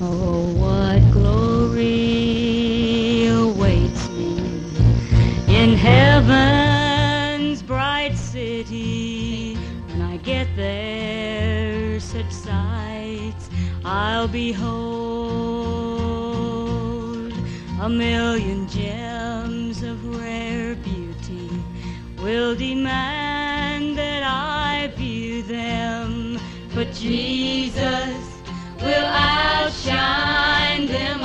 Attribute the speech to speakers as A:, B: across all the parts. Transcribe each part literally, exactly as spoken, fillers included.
A: Oh, what glory awaits me in heaven's bright city. When I get there, such sights I'll behold. A million gems of rare beauty will demand that I view them, but Jesus will outshine them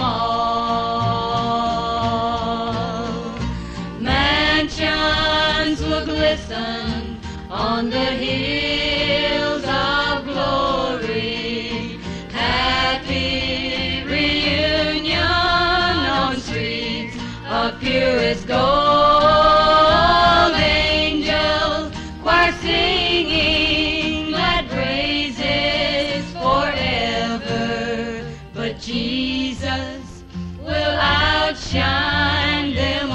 A: all. Mansions will glisten on the hills of glory. Happy reunion on streets of purest gold. Angels choir singing glad praises forever, but Jesus will outshine them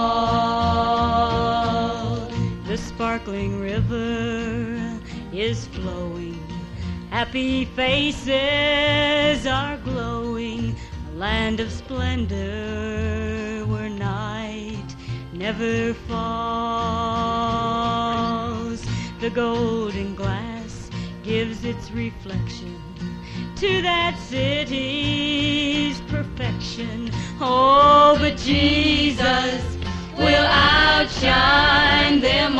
A: all. The sparkling river is flowing, happy faces are glowing, a land of splendor where night never falls. The golden glass gives its reflection to that city's perfection. Oh, but Jesus will outshine them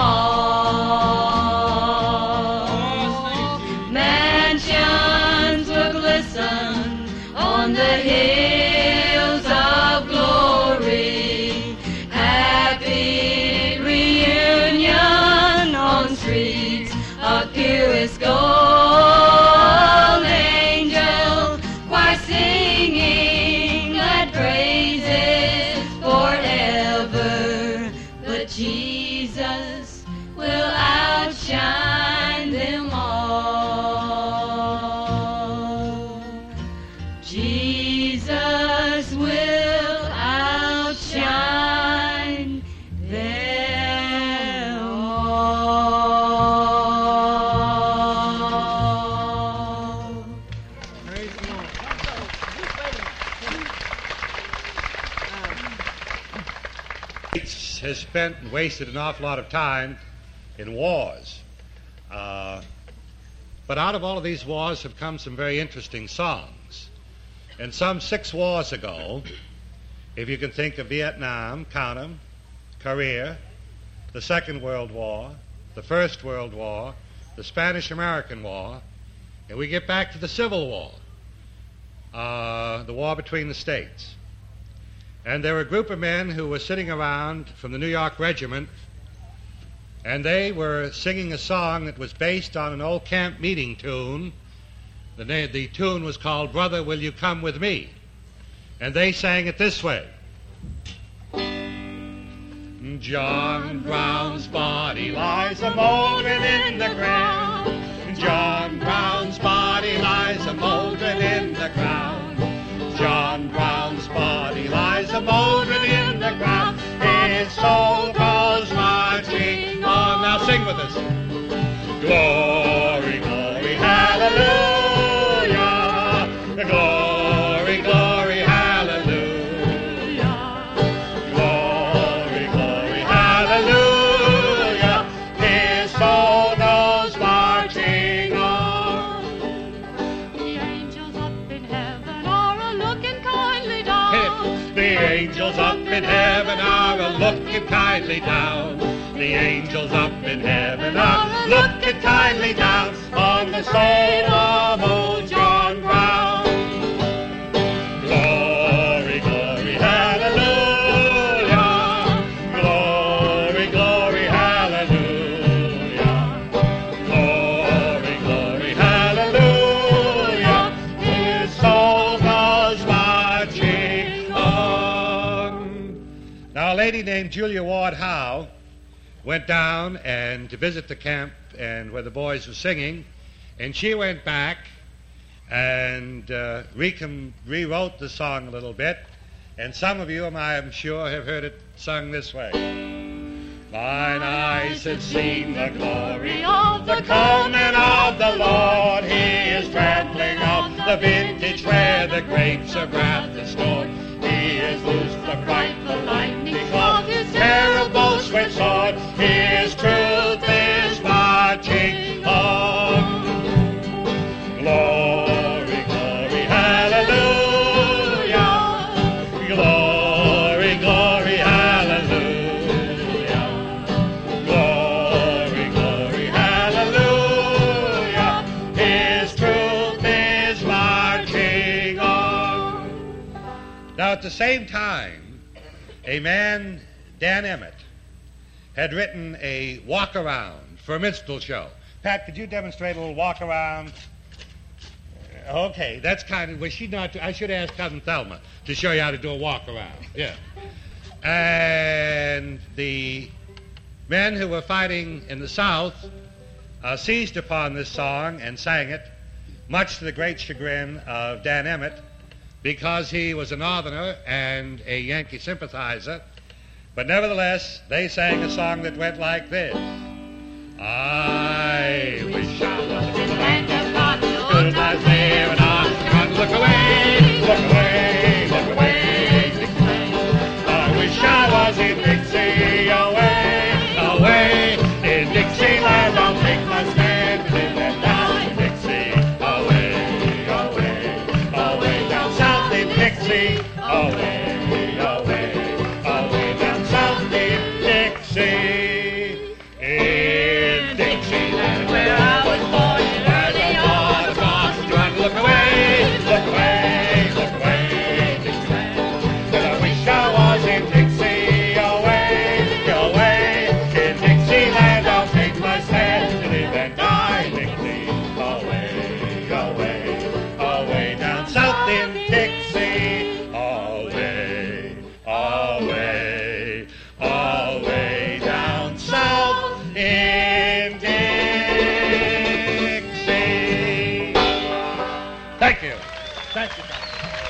A: all. Mansions will glisten on the hills of glory. Happy reunion on streets of purest gold. Angels choir singing glad praises forever, but Jesus will outshine them all. Jesus will outshine them all.
B: Praise the Lord.
C: Has spent and wasted an awful lot of time in wars. Uh, but out of all of these wars have come some very interesting songs. And some six wars ago, if you can think of Vietnam, count 'em, Korea, the Second World War, the First World War, the Spanish-American War, and we get back to the Civil War, uh, the war between the states. And there were a group of men who were sitting around from the New York Regiment, and they were singing a song that was based on an old camp meeting tune. The, na- the tune was called "Brother, Will You Come With Me?" And they sang it this way. John Brown's body lies a mouldering in the ground. John Brown's body lies a mouldering in the ground. John Brown's body lies a mouldering in the ground. His soul goes marching on. Now sing with us. Glory, glory, hallelujah. Glory, glory, hallelujah. Glory, glory, hallelujah. His soul goes marching on.
D: The angels up in heaven are a-looking kindly down.
C: The angels up in heaven are a-looking kindly down. The angels up in heaven are looking kindly down on the soul of old John Brown. Glory, glory, hallelujah. Glory, glory, hallelujah. Glory, glory, hallelujah. His soul goes marching on. Now, a lady named Julia Ward Howe went down and to visit the camp and where the boys were singing, and she went back and uh, recom- rewrote the song a little bit, and some of you, I am sure, have heard it sung this way. Mine eyes have seen the glory
D: of
C: the
D: the
C: coming of the Lord. He is trampling on the vintage where the grapes of wrath is stored. He has loosed the frightful lightning of his terrible swift sword. His truth is marching on. Glory, glory, hallelujah. Glory, glory, hallelujah. Glory, glory, hallelujah. His truth is marching on. Now, at the same time, a man, Dan Emmett, had written a walk-around for a minstrel show. Pat, could you demonstrate a little walk-around? Okay, that's kind of, was she not, I should ask Cousin Thelma to show you how to do a walk-around. Yeah. And the men who were fighting in the South uh, seized upon this song and sang it, much to the great chagrin of Dan Emmett, because he was a Northerner and a Yankee sympathizer. But nevertheless, they sang a song that went like this. I wish I was in the land of God, good times there and I can look away, look away, look away, Dixie. I wish I was in Dixie, away, away, in Dixieland. I'll take my stand and live and die in Dixie, away, away, away down south in Dixie, away, away, away down south in Dixie. In Dixieland where I was born in early August, trying to look away, look away, look away, Dixieland. But I wish I was in Dixie, away, away, in Dixieland. I'll take my stand to live and die in Dixie, away, away, away down south in Dixie, away, away, away down south in Dixie. Thank you.
B: Thank you, Tom.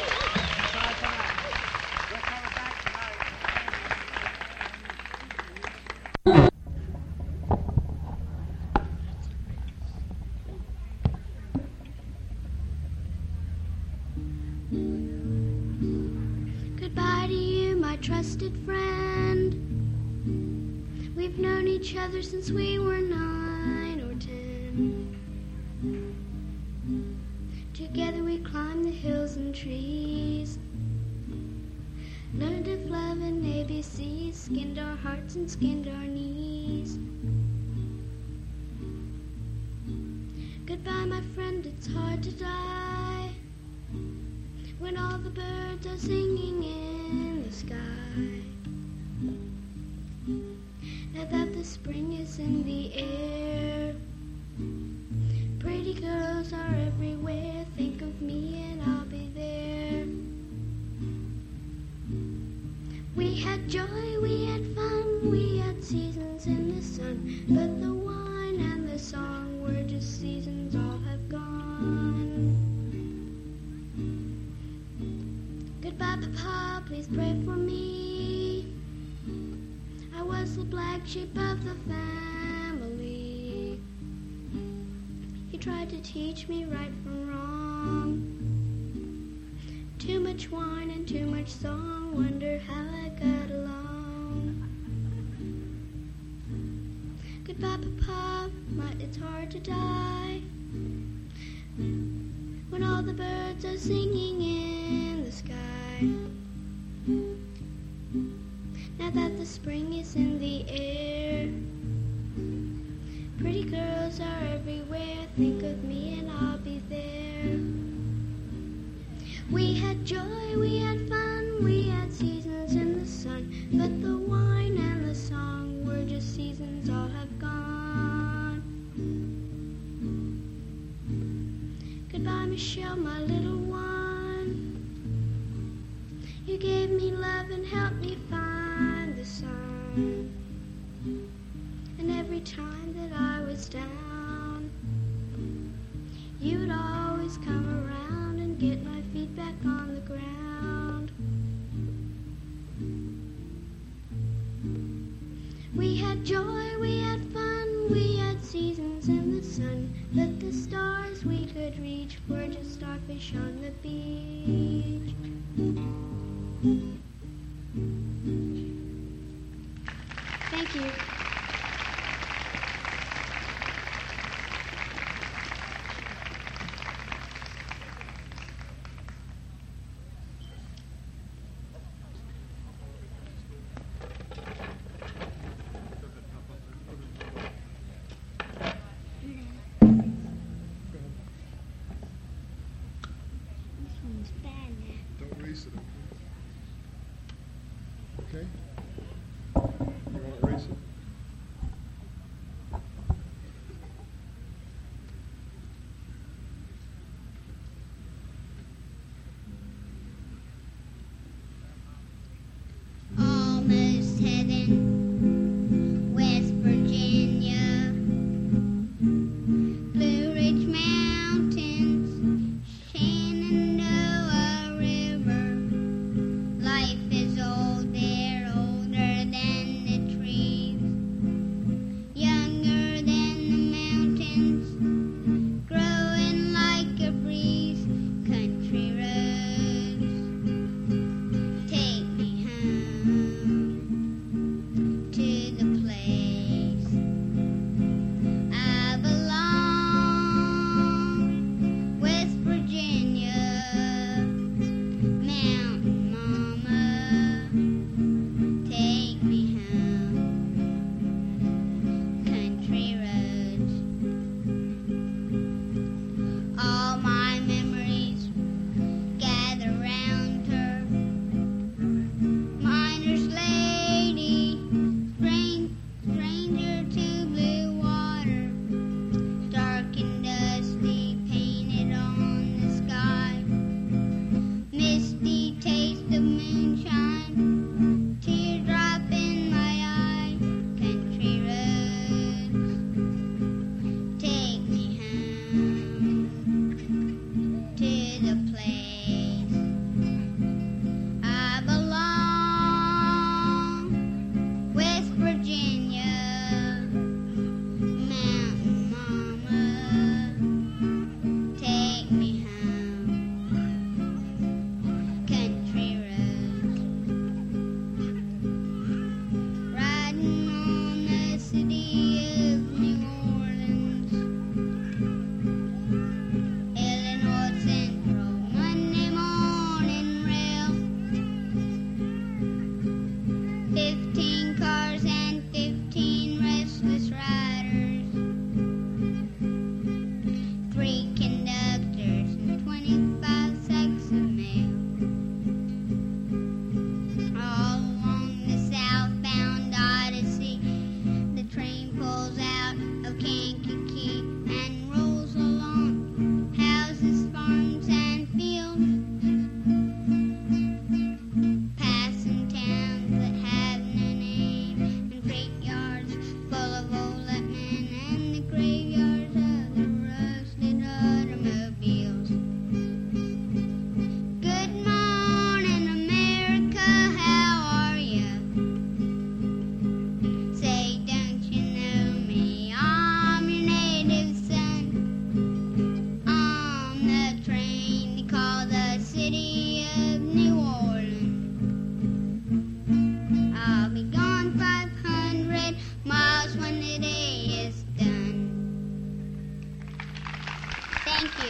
E: Goodbye to you, my trusted friend. We've known each other since we were nine or ten. Together we climbed the hills and trees, learned of love and A B Cs, skinned our hearts and skinned our knees. Goodbye, my friend, it's hard to die when all the birds are singing in the sky. Now that the spring is in the air, pretty girls are everywhere. Think of me and I'll be there. We had joy, we had fun, we had seasons in the sun, but the wine and the song were just seasons, all have gone. Goodbye, Papa, please pray for me. I was the black sheep of the family. He tried to teach me right from wrong. Too much wine and too much song, wonder how I got along. Goodbye, Papa, my, it's hard to die when all the birds are singing in the sky. Now that the spring is in the air, pretty girls are everywhere. Think of me and I'll be there. We had joy, we had fun, we had seasons in the sun, but the wine and the song were just seasons, all have gone. Goodbye, Michelle, my little one. You gave me love and helped me find the sun. And every time that I was down, you'd always come around and get my feet back on the ground. We had on the beach. Thank you.
B: Don't erase it, okay? Okay? You want to erase it?
E: Almost heaven, West Virginia, Blue Ridge Mountains, Shenandoah River. Life is old there, older than the trees, younger than the mountains, growing like a breeze. Country roads, take me home to the place I belong. West Virginia, Mountain Mama, take me home. Country roads, all my memories gather round her. Miner's lady, strange, stranger to blue water, dark and dusty, painted on the sky. Misty taste of moonshine, teardrop in my eye. Country roads, take me home to the place I belong. West Virginia, Mountain Mama, take me home. Country roads, riding on the city of New Orleans, Illinois Central, Monday morning rail. Fifteen cars and fifteen restless riders, three conductors and twenty-five sacks of mail. All along the southbound Odyssey, the train pulls out of Kankakee and rolls along houses, farms, and fields, passing towns that have no name, and freight yards full of old men, and the graveyards of the rusted automobiles. Good morning, America, how are ya? Say, don't you know me? I'm your native son. On the train they call the city of New Orleans. I'll be gone five hundred miles when the day is done. Thank you.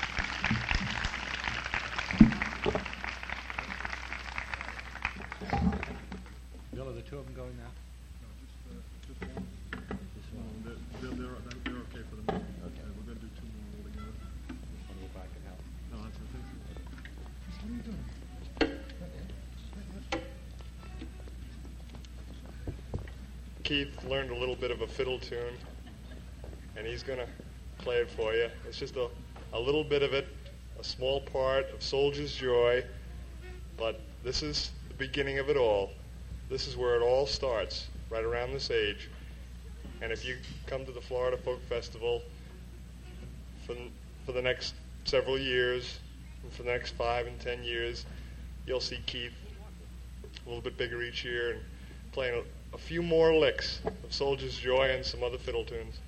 C: Bill, are the two of them going now?
B: No, just, uh, just one. Just one. They're, they're, they're, they're okay for the moment.
C: Okay.
B: Uh, we're going to do two more altogether.
C: Just want to go back and help.
B: No, that's okay. What are you doing?
F: Keith learned a little bit of a fiddle tune, and he's going to play it for you. It's just a, a little bit of it, a small part of Soldier's Joy, but this is the beginning of it all. This is where it all starts, right around this age. And if you come to the Florida Folk Festival for, for the next several years, and for the next five and ten years, you'll see Keith a little bit bigger each year and playing a, a few more licks of Soldier's Joy and some other fiddle tunes.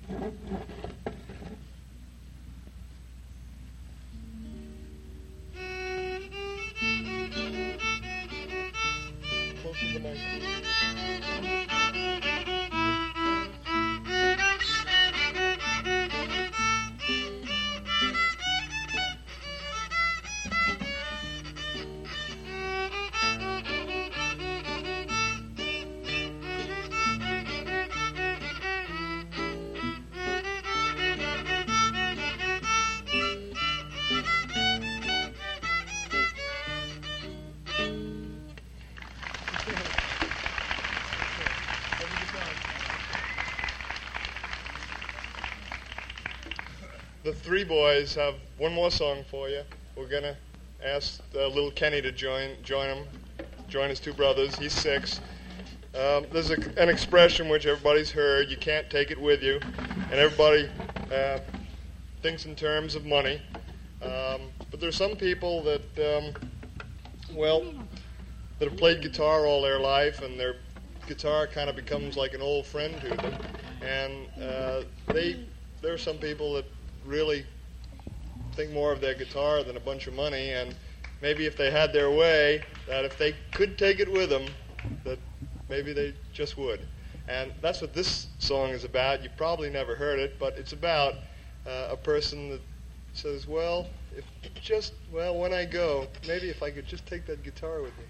F: the three boys have one more song for you. We're going to ask uh, little Kenny to join join him, join his two brothers. He's six. Um, there's a, an expression which everybody's heard, you can't take it with you, and everybody uh, thinks in terms of money. Um, but there's some people that, um, well, that have played guitar all their life, and their guitar kind of becomes like an old friend to them. And uh, they, there are some people that really think more of their guitar than a bunch of money, and maybe if they had their way, that if they could take it with them, that maybe they just would. And that's what this song is about. You've probably never heard it, but it's about uh, a person that says, well, if just, well, when I go, maybe if I could just take that guitar with me.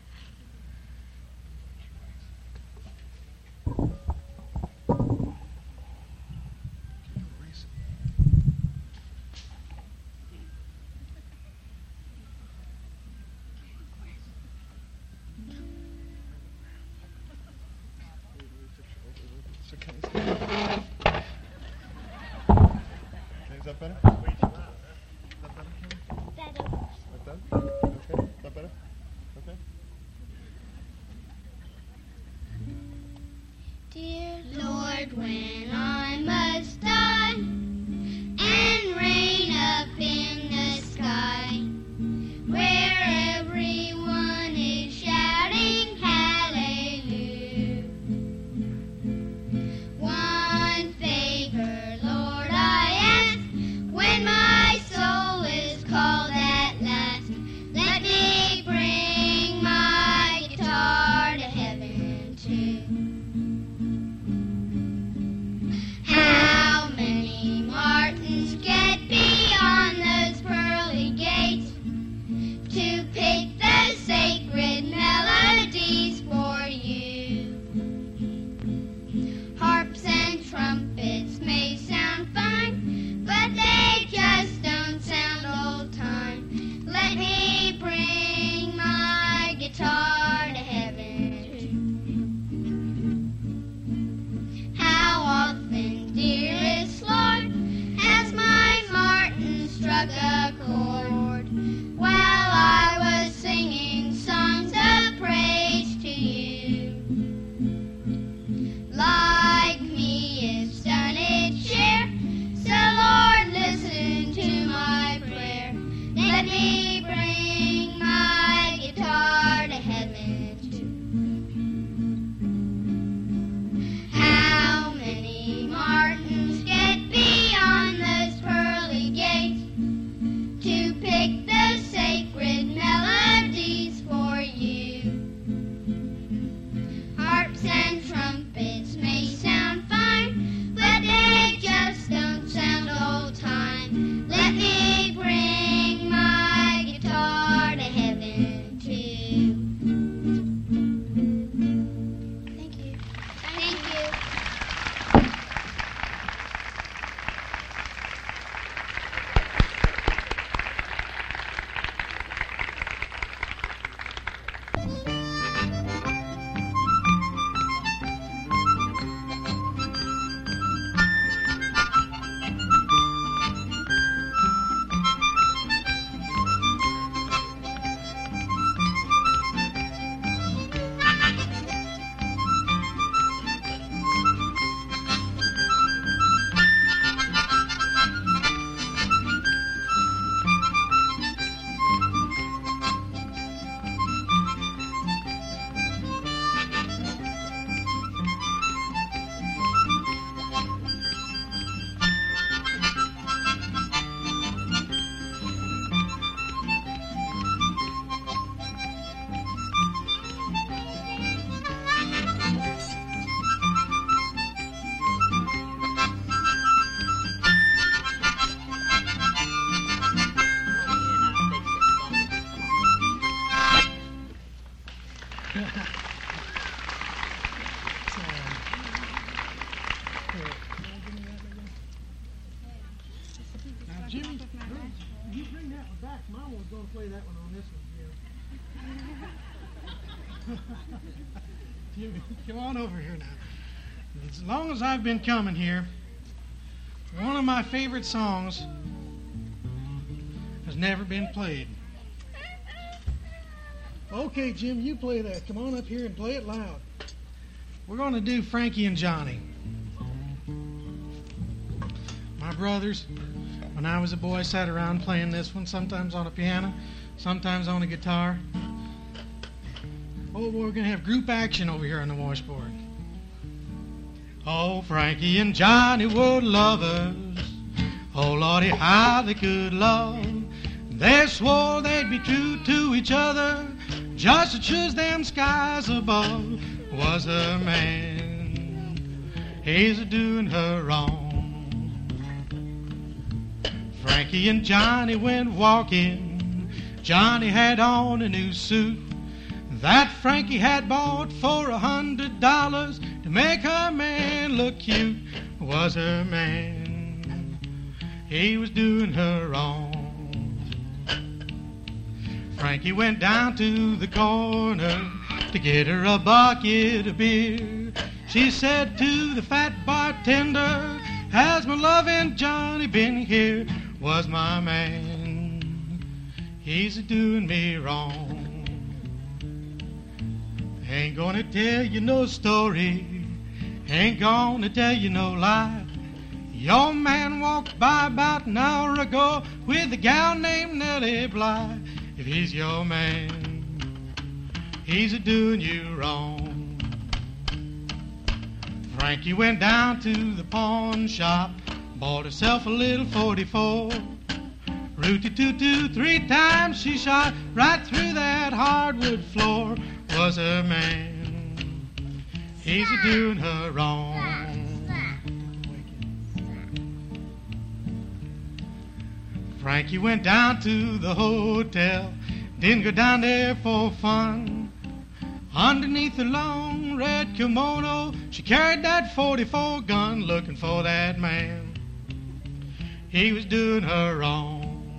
F: Is that better? Is that better?
E: Better.
F: Like that? Okay. Is that better? Okay.
E: Dear Lord, when I must die and reign up in the sky, where everyone is shouting hallelujah, one favor, Lord, I ask, when my soul is called at last, let me bring my guitar to heaven too. How many Martins get beyond those pearly gates to pick the sacred melodies for you? Harps and trumpets may sound fine, but they just don't sound old time. Let me bring my guitar to heaven too. How often, dearest Lord, has my Martin struck a chord while I was singing songs of praise to you? Like me, it's done its share, so Lord, listen to my prayer. Let me bring my guitar to heaven too. How many Martins get beyond those pearly gates to pick the sacred melodies for you? Harps and trumpets may sound fine, but they just don't sound old time. Let me bring my guitar to heaven too. Thank you. Thank you.
G: Now, Jimmy, you bring that one back. Mom was going to play that one on this one, Jim. Jimmy, come on over here now. As long as I've been coming here, one of my favorite songs has never been played. Okay, Jim, you play that. Come on up here and play it loud. We're going to do Frankie and Johnny. My brothers, when I was a boy, sat around playing this one, sometimes on a piano, sometimes on a guitar. Oh, we're going to have group action over here on the washboard. Oh, Frankie and Johnny were lovers. Oh, Lordy, how they could love. They swore they'd be true to each other, just to choose them skies above. Was a man, he's a doing her wrong. Frankie and Johnny went walking. Johnny had on a new suit that Frankie had bought for a hundred dollars to make her man look cute. Was her man, he was doing her wrong. Frankie went down to the corner to get her a bucket of beer. She said to the fat bartender, has my loving Johnny been here? Was my man, he's a-doing me wrong. Ain't gonna tell you no story, ain't gonna tell you no lie. Your man walked by about an hour ago with a gal named Nellie Bly. If he's your man, he's a-doing you wrong. Frankie went down to the pawn shop, bought herself a little forty-four. Rooty-too-too, three times she shot right through that hardwood floor. Was her man, he's a-doing her wrong. Frankie went down to the hotel, didn't go down there for fun. Underneath the long red kimono, she carried that forty-four gun, looking for that man. He was doing her wrong.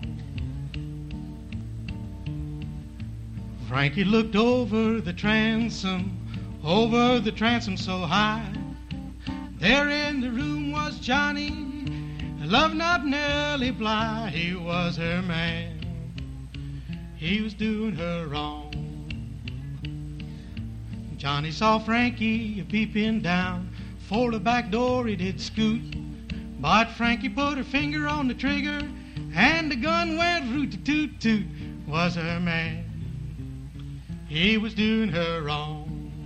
G: Frankie looked over the transom, over the transom so high. There in the room was Johnny, loving up Nellie Bly. He was her man, he was doing her wrong. Johnny saw Frankie a-peeping down, for the back door he did scoot. But Frankie put her finger on the trigger, and the gun went root-a-toot-toot. Was her man, he was doing her wrong.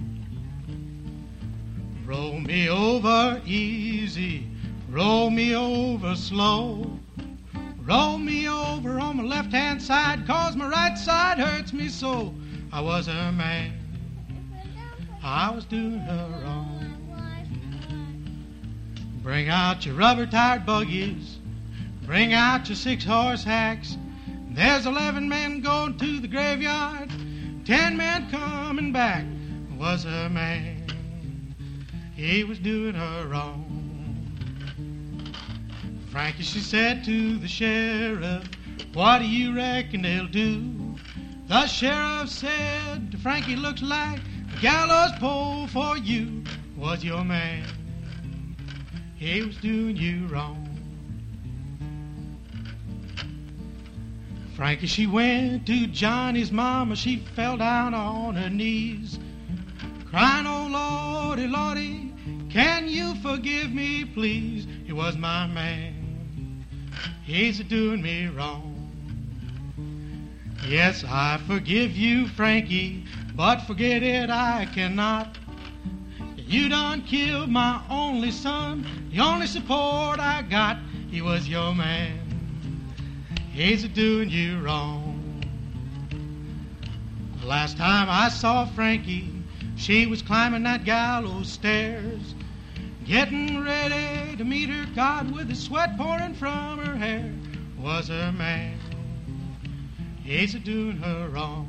G: Roll me over easy, roll me over slow. Roll me over on my left-hand side, 'cause my right side hurts me so. I was her man, I was doing her wrong. Bring out your rubber-tired buggies, bring out your six-horse hacks. There's eleven men going to the graveyard, ten men coming back. Was her man, he was doing her wrong. Frankie, she said to the sheriff, what do you reckon they'll do? The sheriff said to Frankie, looks like a gallows pole for you. Was your man, he was doing you wrong. Frankie, she went to Johnny's mama, she fell down on her knees, crying, oh Lordy, Lordy, can you forgive me, please? He was my man, he's a-doing me wrong. Yes, I forgive you, Frankie, but forget it I cannot. You done killed my only son, the only support I got. He was your man, he's a-doing you wrong. The last time I saw Frankie, she was climbing that gallows stairs, getting ready to meet her God with the sweat pouring from her hair. Was her man, he's a-doing her wrong.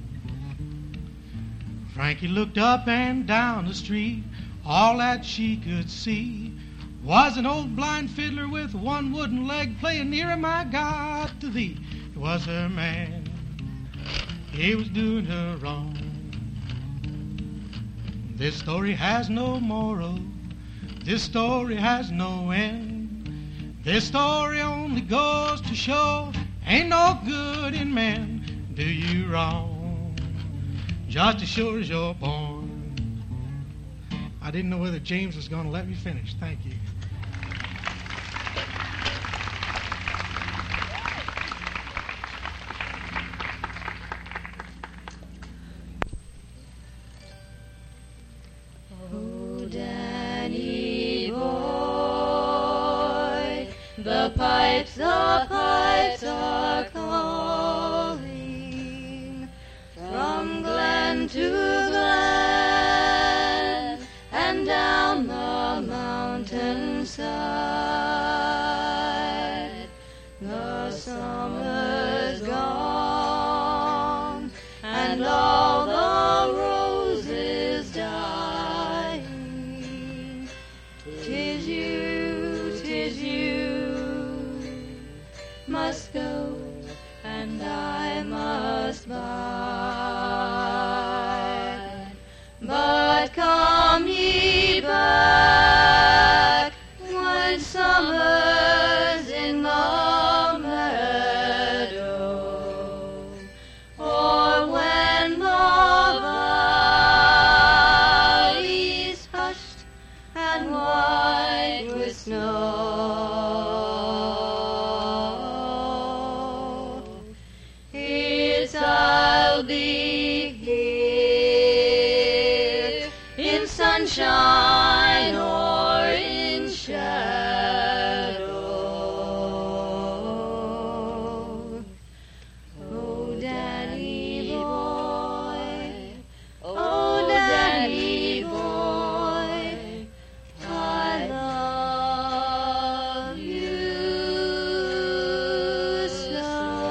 G: Frankie looked up and down the street, all that she could see was an old blind fiddler with one wooden leg playing nearer my God to thee. It was her man, he was doing her wrong. This story has no moral, this story has no end. This story only goes to show Ain't no good in man do you wrong, just as sure as you're born. I didn't know whether James was going to let me finish. Thank you.
A: Oh, Danny boy, the pipes, the pipes are calling from glen to glen and down the mountainside. The summer's gone and all the roses dying. 'Tis you, 'tis you must go and I must bide. But come ye back when summer's in the meadow, or when the valley's hushed and white with snow. It's I'll be here in sunshine or in shadow. Oh, Danny boy, oh, Danny boy, I love you so.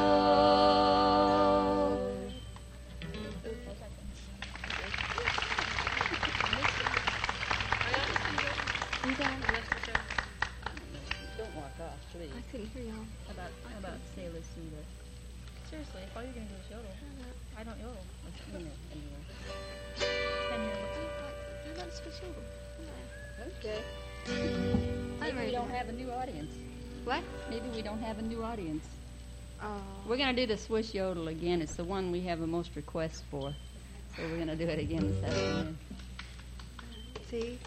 H: Don't walk off, please.
E: I couldn't hear y'all.
H: How about, how about say listen to... Seriously, if all you're going to do is yodel, I don't yodel. Let's do it anyway. Ten years.
E: How about switch over?
H: Okay.
E: I'm
H: Maybe we
E: ready.
H: don't have a new audience.
E: What?
H: Maybe we don't have a new audience.
E: Oh.
H: We're going to do the Swiss yodel again. It's the one we have the most requests for. So we're going to do it again this afternoon.
E: See?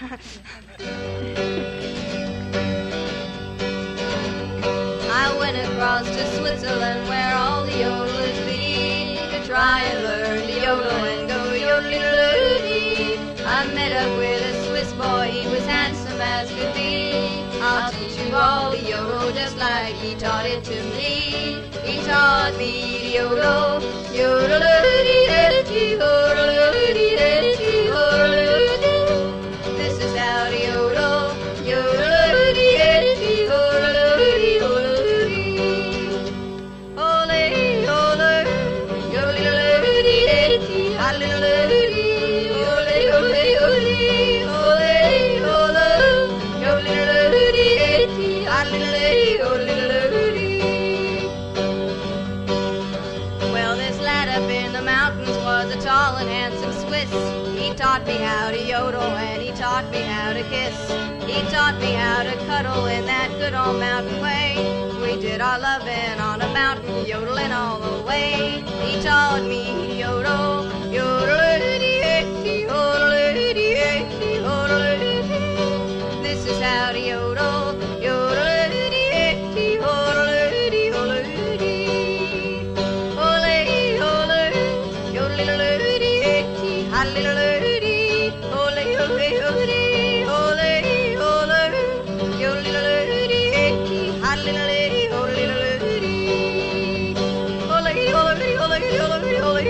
A: I went across to Switzerland where all the yodelers be to try and learn to yodel and go yodelity. I met up with a Swiss boy, he was handsome as could be. I'll teach you all the yodel just like he taught it to me. He taught me to yodel, yodelity, yodelity, yodelity. This is how to yodel, yodelity, yodelity, yodelity. Ole, ole, yodelity, hallelujah. Ole, ole, ole, ole, ole, yodelity, hallelujah, yodelity. Well, this lad up in the mountains was a tall and handsome Swiss. He taught me how to yodel and he taught me how to kiss. He taught me how to cuddle in that good old mountain way. We did our loving on a mountain, yodeling all the way. He taught me to yodel, yodelity, yodelity, yodelity. This is how to yodel, yodelity, yodelity, yodelity. Ole, ole, yodelity, hallelujah. Ole, ole, ole, ole, ole, yodelity, hallelujah, ole, ole, ole, ole, ole, ole,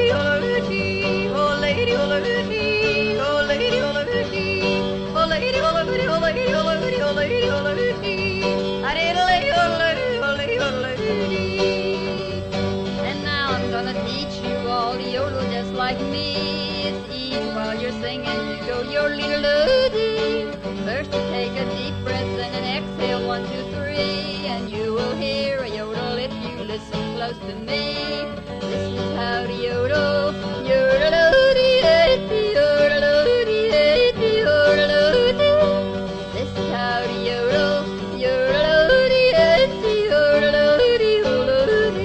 A: and now I'm gonna teach you all the yodel just like me. It's easy while you're singing to go yodelity. First you take a deep breath and an exhale, one, two, three, and you will hear a yodel if you listen close to me. This is how to yodel, yodelity, yodelity, yodelity. This is how to yodel, yodelity, yodelity, yodelity.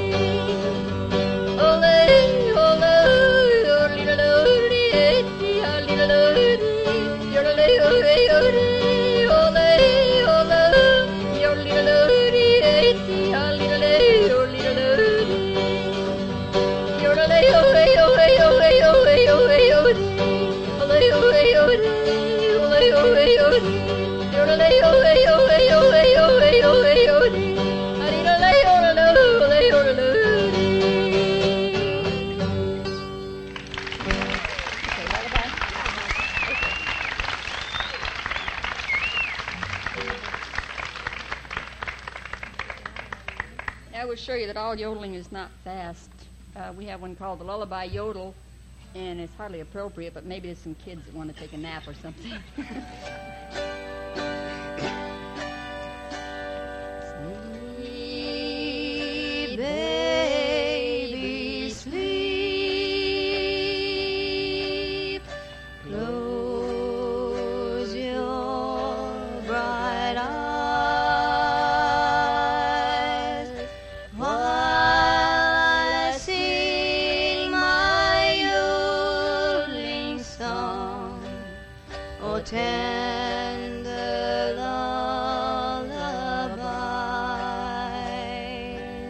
H: I will show you that all yodeling is not fast. Uh, we have one called the Lullaby Yodel, and it's hardly appropriate, but maybe there's some kids that want to take a nap or something.
A: Sleep, baby, sleep. Close your bright eyes while I sing my yodeling song. Oh, tender lullabies.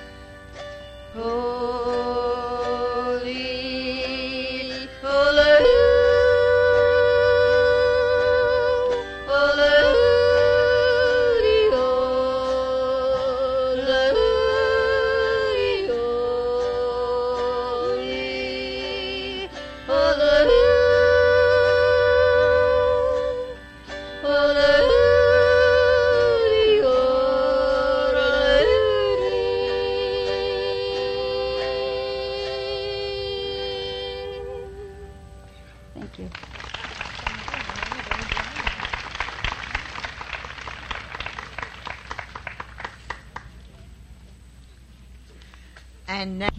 A: Holy, holy, holy,
H: Thank you.
I: And now,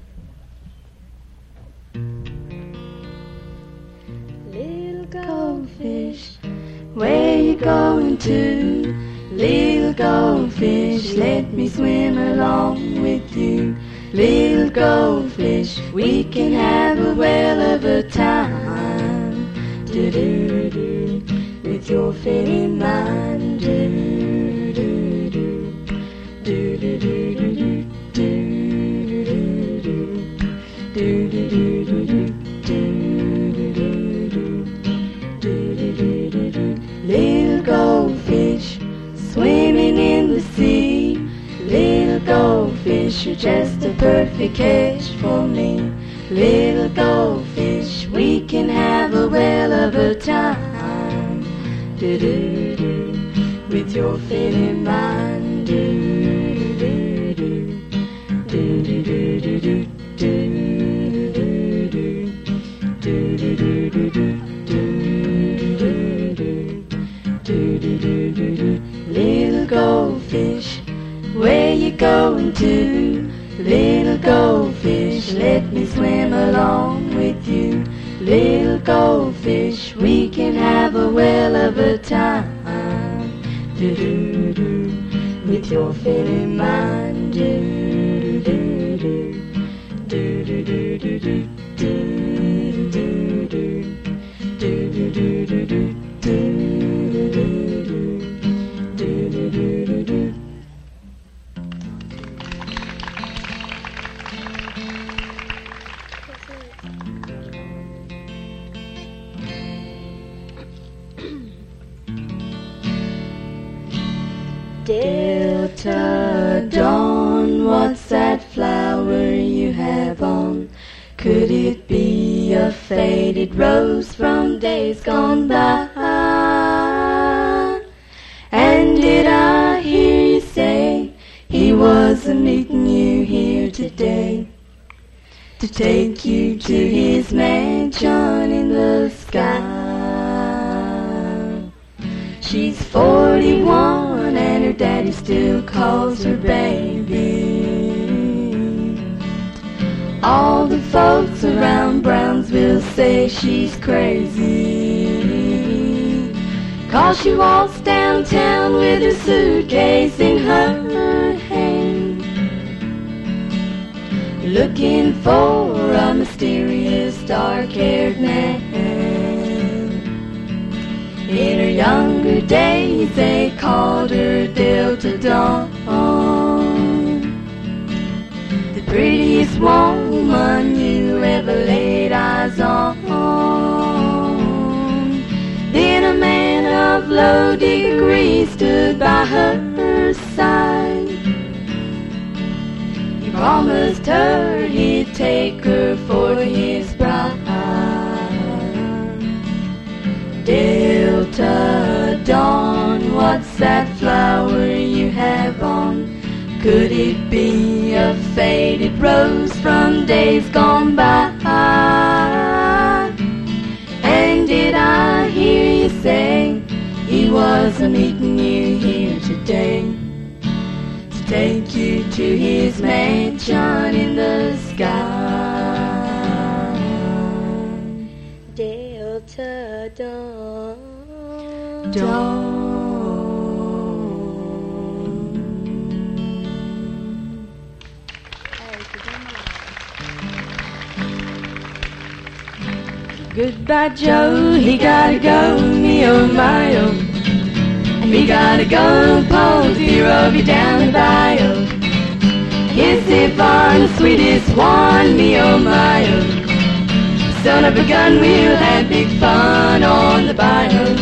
A: little goldfish, where you going to? Little goldfish, let me swim along with you. Little goldfish, we can have a whale of a time. Do-do-do, with your fit in mind. Do-do-do, do-do-do-do-do, do-do-do-do, do-do-do-do-do, do-do-do-do-do. Little goldfish, swimming in the sea. Little goldfish, you're just a perfect catch for me. Little goldfish, we can have a whale of a time. Do-do-do, with your fit in mind. Do-do-do, do-do-do-do-do, do-do-do, do-do-do-do-do, do-do-do-do-do. Little goldfish, where you going to? Little goldfish, let me swim along with you. Little goldfish, we can have a whale of a time. Do-do-do, with your fit in mind. Do-do-do, do-do-do-do-do, do-do-do, do-do-do-do-do, do-do-do-do-do. Delta Dawn, what's that flower you have on? Could it be a faded rose from days gone by? And did I hear you say he wasn't meeting you here today to take you to his mansion in the sky? She's forty-one and her daddy still calls her baby. All the folks around Brownsville say she's crazy, 'cause she walks downtown with her suitcase in her hand, looking for a mysterious dark-haired man. In her younger days they called her Delta Dawn, the prettiest woman
J: Marie stood by her side. He promised her he'd take her for his bride. Delta Dawn, what's that flower you have on? Could it be a faded rose from days gone by? And did I hear you say he was a meeting you here today to take you to his mansion in the sky? Delta Dawn, Dawn. Goodbye, Joe, he gotta go, me oh my oh. He gotta go, pull the Roby down the bayou. Kiss Yvonne, the sweetest one, me oh my oh. Son of a gun, we'll have big fun on the bayou.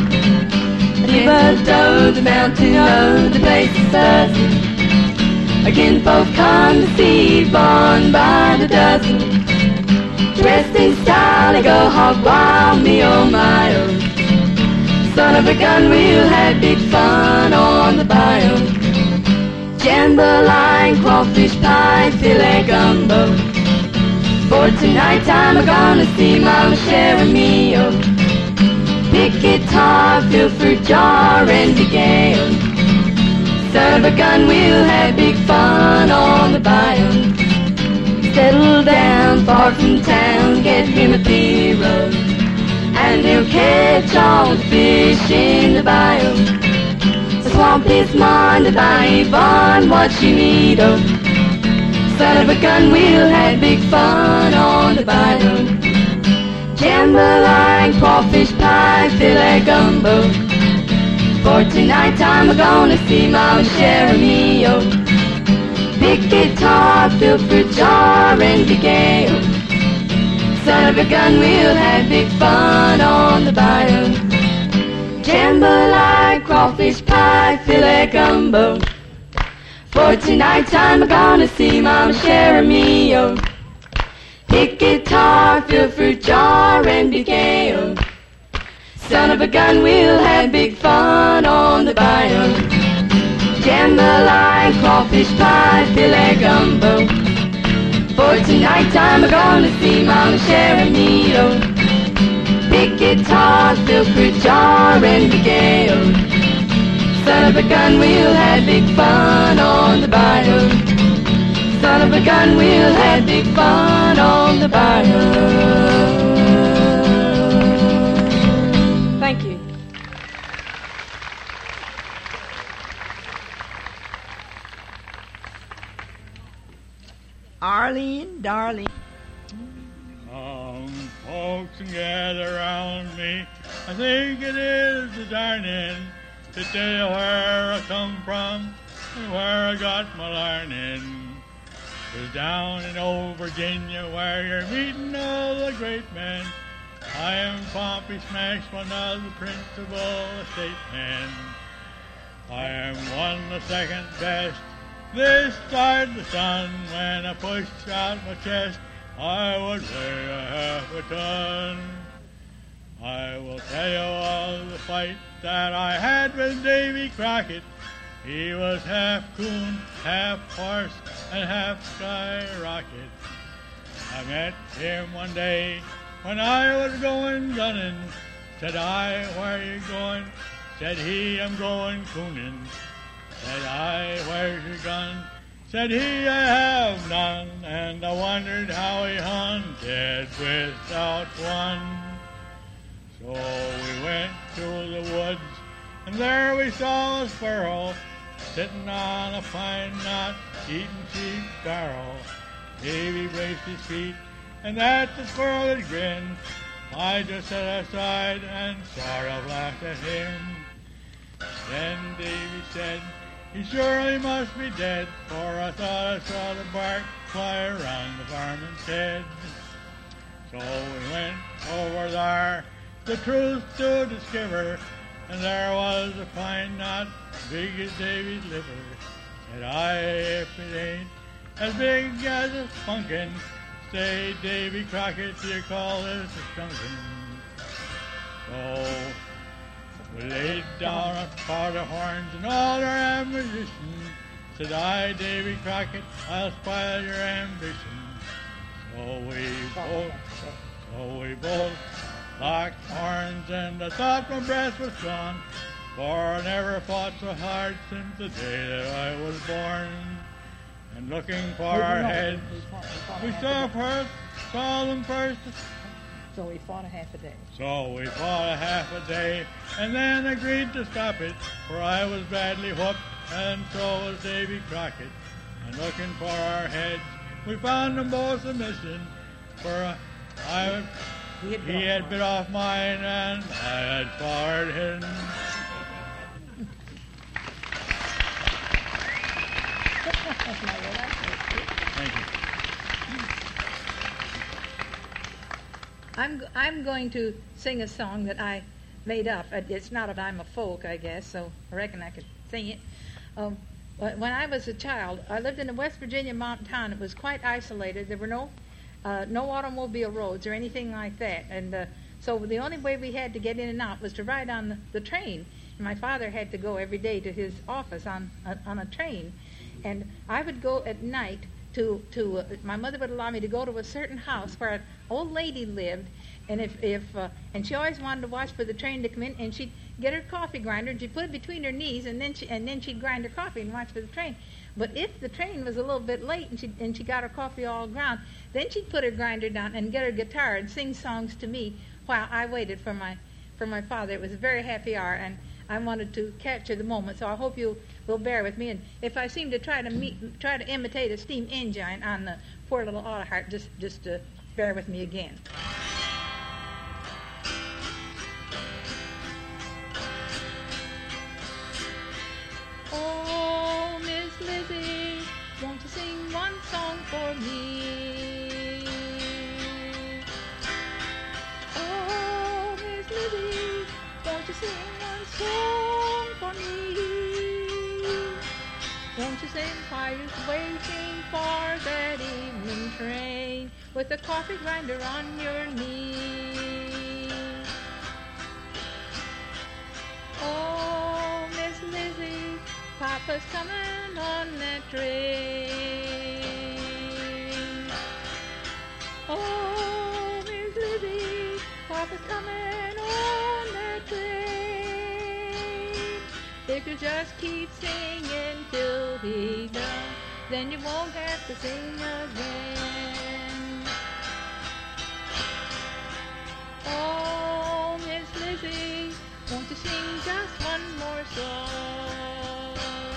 J: Liberto, the mountain low, the place is fuzzy. Again, folk come to see Yvonne by the dozen. Dressed in style, they go hog wild, me oh my oh. Son of a gun, we'll have big fun on the bayou. Jambalaya, crawfish pie, filet gumbo. For tonight time, I'm gonna see Mama Sharon me oh. Pick guitar, fill for jar, and be gay oh. Son of a gun, we'll have big fun on the bayou. Settle down far from town, get him a pirogue, and he'll catch all the fish in the bayou. The swamp is mine to buy Yvonne what you need, oh. Son of a gun, we'll have big fun on the bayou. Jambalaya, crawfish pie, filet gumbo. For tonight time, we're gonna see Mama Sharon me, oh. Big guitar, fill for jar, and be gay oh. Son of a gun, we'll have big fun on the bayou. Jambalaya, crawfish pie, filet gumbo. For tonight time, we're gonna see Mama Sharon me oh. Pick guitar, fill for jar, and be gay oh. Son of a gun, we'll have big fun on the bayou. Jambalaya, crawfish pie, filet gumbo. For tonight time, we're gonna see Mama Sharon me oh. Big guitar, fill for jar, and be gay oh. Son of a gun, we'll have big fun on the bayou. Son of a gun, we'll have big fun on the bayou. Thank you.
I: Arlene, darling.
K: Some folks can gather around me. I think it is the darning to tell you where I come from and where I got my learning. 'Twas down in old Virginia where you're meeting all the great men. I am Pompey Smash, one of the principal estate men. I am one of the second best this side the sun. When I pushed out my chest, I would weigh a half a ton. I will tell you all the fight that I had with Davy Crockett. He was half coon, half horse, and half skyrocket. I met him one day when I was going gunning. Said I, where you going? Said he, I'm going cooning. Said I, where's your gun? Said he, I have none. And I wondered how he hunted without one. So we went to the woods, and there we saw a squirrel sitting on a pine knot, eating cheap darrel. Davy braced his feet, and at the squirrel had grinned. I just sat aside and sort of laughed at him. Then Davy said, he surely must be dead, for I thought I saw the bark fly around the fireman's head. So we went over there, the truth to discover. and there was a pine knot big as Davy's liver. Said I, if it ain't as big as a spunkin', say, Davy Crockett, you call this a stunkin'. So we laid down a pot of horns and all our ammunition. Said I, Davy Crockett, I'll spoil your ambition. So we both, so we both locked horns, and I thought my breath was gone, for I never fought so hard since the day that I was born. And looking for our heads, we saw first, saw them first.
L: So we fought a half a day.
K: So we fought a half a day, and then agreed to stop it, for I was badly whooped, and so was Davy Crockett. And looking for our heads, we found them both a missing, for I, he had, he had bit off mine, and I had fired him. Thank you.
L: I'm I'm going to sing a song that I made up. It's not that I'm a folk, I guess, so I reckon I could sing it. Um, when I was a child, I lived in a West Virginia mountain town. It was quite isolated. There were no uh, no automobile roads or anything like that, and uh, so the only way we had to get in and out was to ride on the, the train. And my father had to go every day to his office on on a train, and I would go at night. To, to uh, my mother would allow me to go to a certain house where an old lady lived, and if if uh, and she always wanted to watch for the train to come in, and she'd get her coffee grinder and she'd put it between her knees, and then she and then she'd grind her coffee and watch for the train. But if the train was a little bit late and she and she got her coffee all ground, then she'd put her grinder down and get her guitar and sing songs to me while I waited for my for my father. It was a very happy hour, and I wanted to capture the moment, so I hope you will bear with me. And if I seem to try to meet, try to imitate a steam engine on the poor little auto heart, just just uh, bear with me again. Oh, Miss Lizzie, won't you sing one song for me? Oh, Miss Lizzie, won't you sing one song for me? Won't you sing while you're waiting for that evening train with a coffee grinder on your knee? Oh, Miss Lizzie, Papa's coming on that train. Oh, Miss Lizzie, Papa's coming on that train. If you just keep singing till he's done, then you won't have to sing again. Oh, Miss Lizzie, won't you sing just one more song?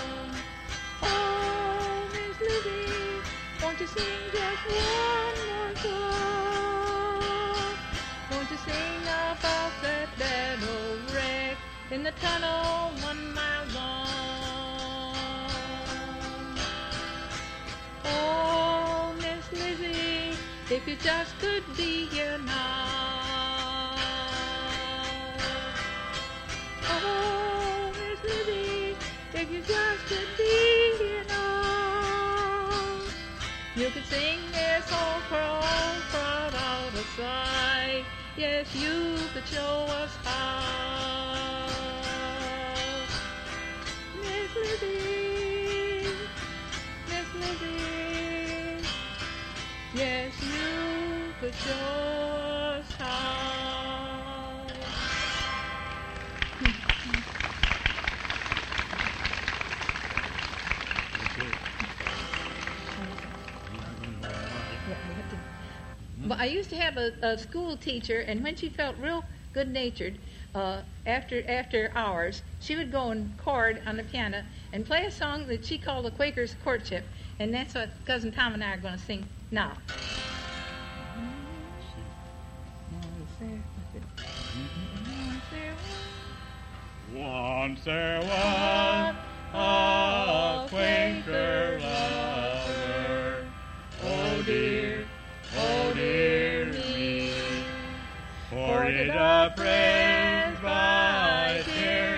L: Oh, Miss Lizzie, won't you sing just one more song? Won't you sing about that bad old wreck in the tunnel one mile long? Oh, Miss Lizzie, if you just could be here now. Oh, Miss Lizzie, if you just could be here now. You could sing this whole crowd, crowd out of sight. Yes, you could show us how. Miss Lizzie, Miss Lizzie, yes, you could show us how. But I used to have a, a school teacher, and when she felt real good-natured, uh, after after hours, she would go and chord on the piano and play a song that she called the Quaker's Courtship, and that's what Cousin Tom and I are going to sing now.
K: Once there was a Quaker lover, oh dear, oh dear me, courted a friend by tears.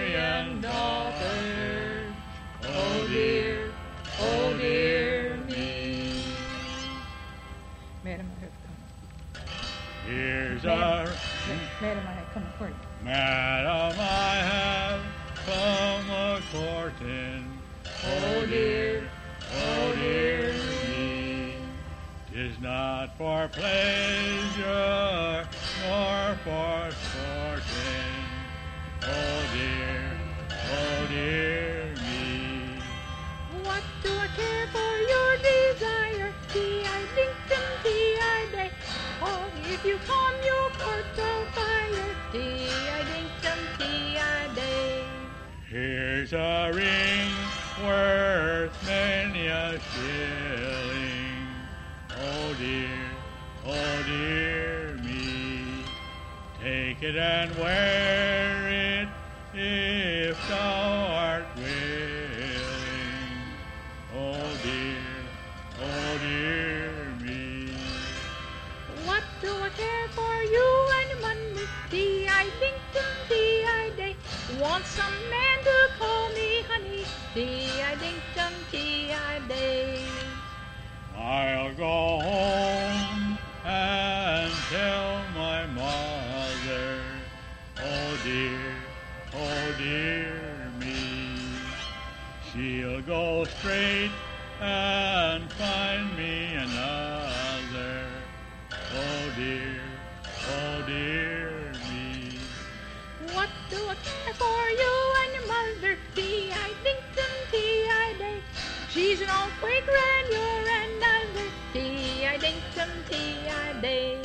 K: Here's a
L: Madam, I have come a courting.
K: Madam, I have come a courting. Oh dear, oh dear me. 'Tis not for pleasure nor for sporting. Oh dear, oh dear me.
L: What do I care for your desire? T-I-dink-dum, T-I-day. Oh, if you come, your court's on fire. T-I-dink-dum, T-I-day.
K: Here's a ring worth many a shilling. Oh dear, oh dear me. Take it and wear it if thou art willing. Oh dear, oh dear me.
L: What do I care for you and money? T-I-dink-dum, T-I-day. Want some man to call me honey? T-I-dink-dum, T-I-day.
K: I'll go home and tell my mother, oh dear, oh dear me. She'll go straight and find me another, oh dear, oh dear me.
L: What do I care for you and your mother? T-I-dink-dum, T-I-day. She's an old Quaker and you're another. T-I-dink-dum, T-I-day.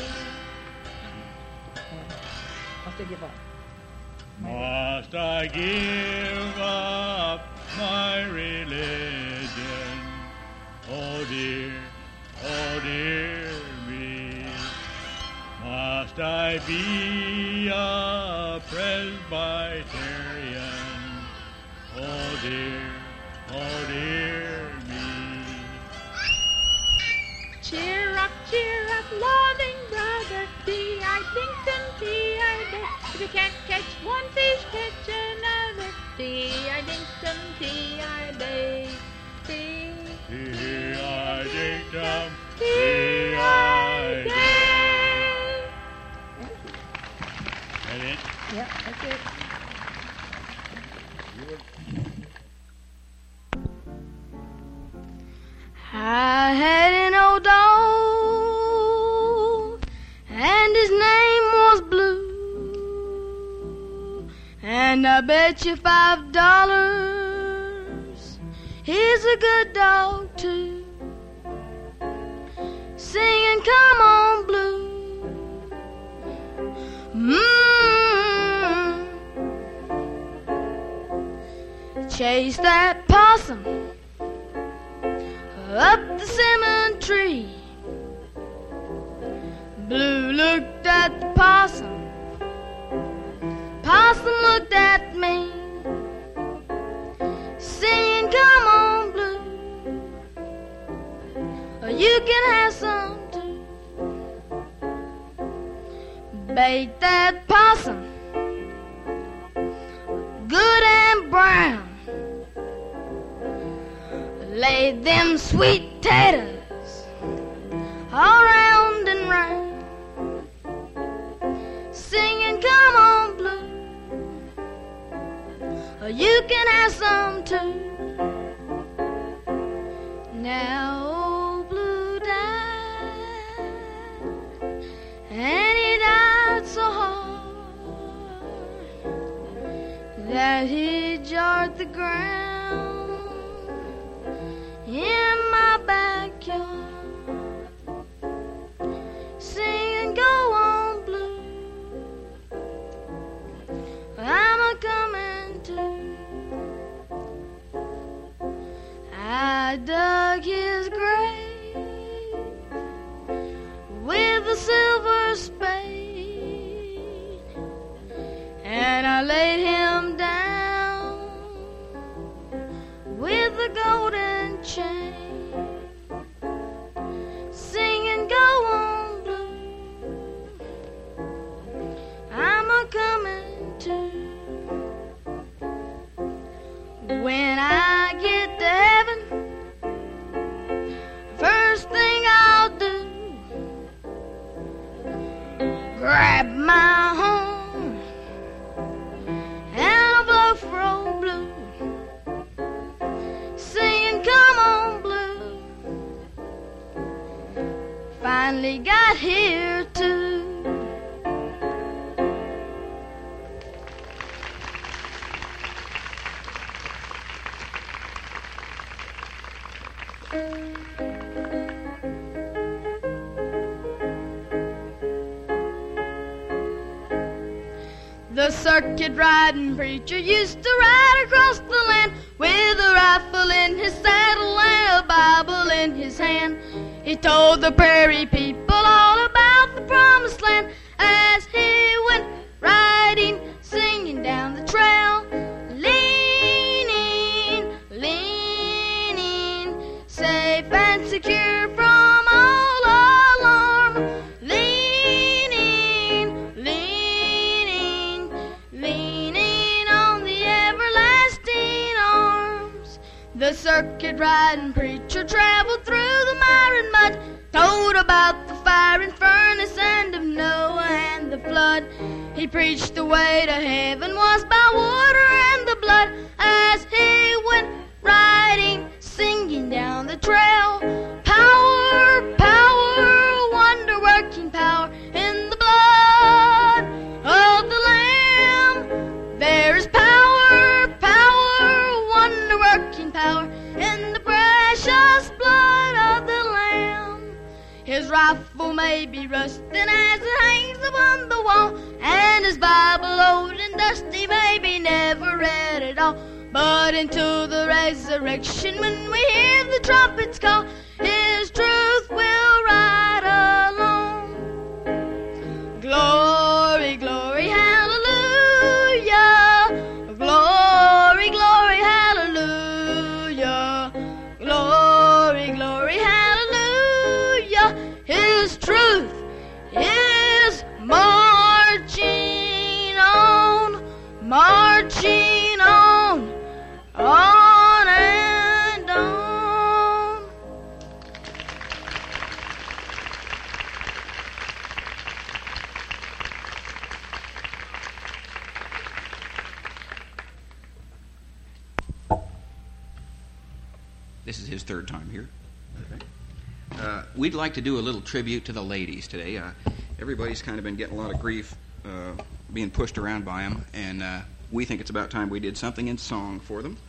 L: I'll still give up.
K: Must I give up my religion? Oh dear, oh dear me. Must I be a Presbyterian? Oh dear, oh dear me.
L: Cheer up, cheer up, loving brother. T-I-dink-dum, T-I-day. If you can't catch one fish, catch another. T-I-dink-dum, T-I-day.
K: T-I-dink-dum, T-I-day. That it?
L: Yep, that's it.
A: I had an old dog, and his name was Blue. And I bet you five dollars he's a good dog too. Singing, come on, Blue. Mmm. Chase that possum up the cemetery. Blue looked at the possum. Possum looked at me, singing, come on, Blue. You can have some too. Bake that possum good and brown. Lay them sweet taters all round and round, singing, come on, Blue. You can have some too. Now old Blue died, and he died so hard that he jarred the ground in my backyard, singing, go on, Blue. I'm a coming to. I dug his grave with a silver spade, and I laid him down with a golden chain, singing, go on, Blue. I'm a coming to. When I get to heaven, first thing I'll do
E: grab my horn and a blow for old blue, singing come on blue. Finally got here too. The circuit riding preacher used to ride across the land with a rifle in his saddle and a Bible in his hand. He told the prairie people all about the promised land as he went riding, singing down the trail, leaning, leaning, safe and secure from all alarm, leaning, leaning, leaning on the everlasting arms. The circuit riding preacher traveled through the mire and mud, told about the fire and furnace and of Noah and the flood. He preached the way to heaven was by water and the blood as he went riding, singing down the trail. Power, power, wonder-working power in the blood of the Lamb. There is power, power, wonder-working power in the precious blood of the Lamb. His rifle may be rusting as it hangs upon the wall, and his Bible old and dusty, maybe never read at all. But into the resurrection, when we hear the trumpets call, his truth will ride along. Glory, glory, hallelujah. Glory, glory, hallelujah. Glory, glory, hallelujah. His truth is marching on, marching on, on and on.
M: This is his third time here. Uh, we'd like to do a little tribute to the ladies today. Uh, everybody's kind of been getting a lot of grief uh, being pushed around by them, and uh, we think it's about time we did something in song for them.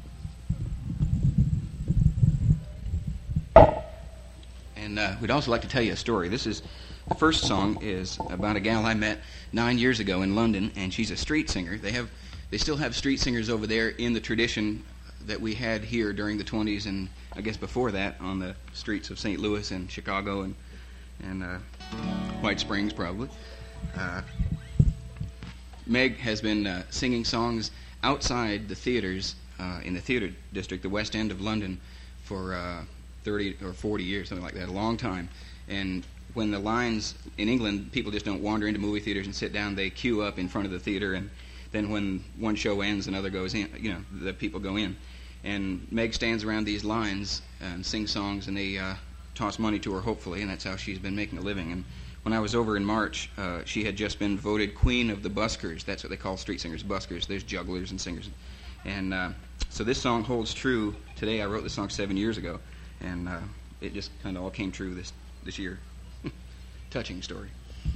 M: And uh, we'd also like to tell you a story. This is, the first song is about a gal I met nine years ago in London, and she's a street singer. They have, they still have street singers over there in the tradition that we had here during the twenties and I guess before that on the streets of Saint Louis and Chicago and and uh, White Springs probably. Uh, Meg has been uh, singing songs outside the theaters uh, in the theater district, the West End of London, for uh, thirty or forty years, something like that, a long time. And when the lines in England, people just don't wander into movie theaters and sit down. They queue up in front of the theater, and then when one show ends, another goes in. You know, the people go in. And Meg stands around these lines and sings songs, and they uh, toss money to her, hopefully, and that's how she's been making a living. And when I was over in March, uh, she had just been voted Queen of the Buskers. That's what they call street singers, buskers. There's jugglers and singers. And uh, so this song holds true today. I wrote this song seven years ago, and uh, it just kind of all came true this, this year. Touching story.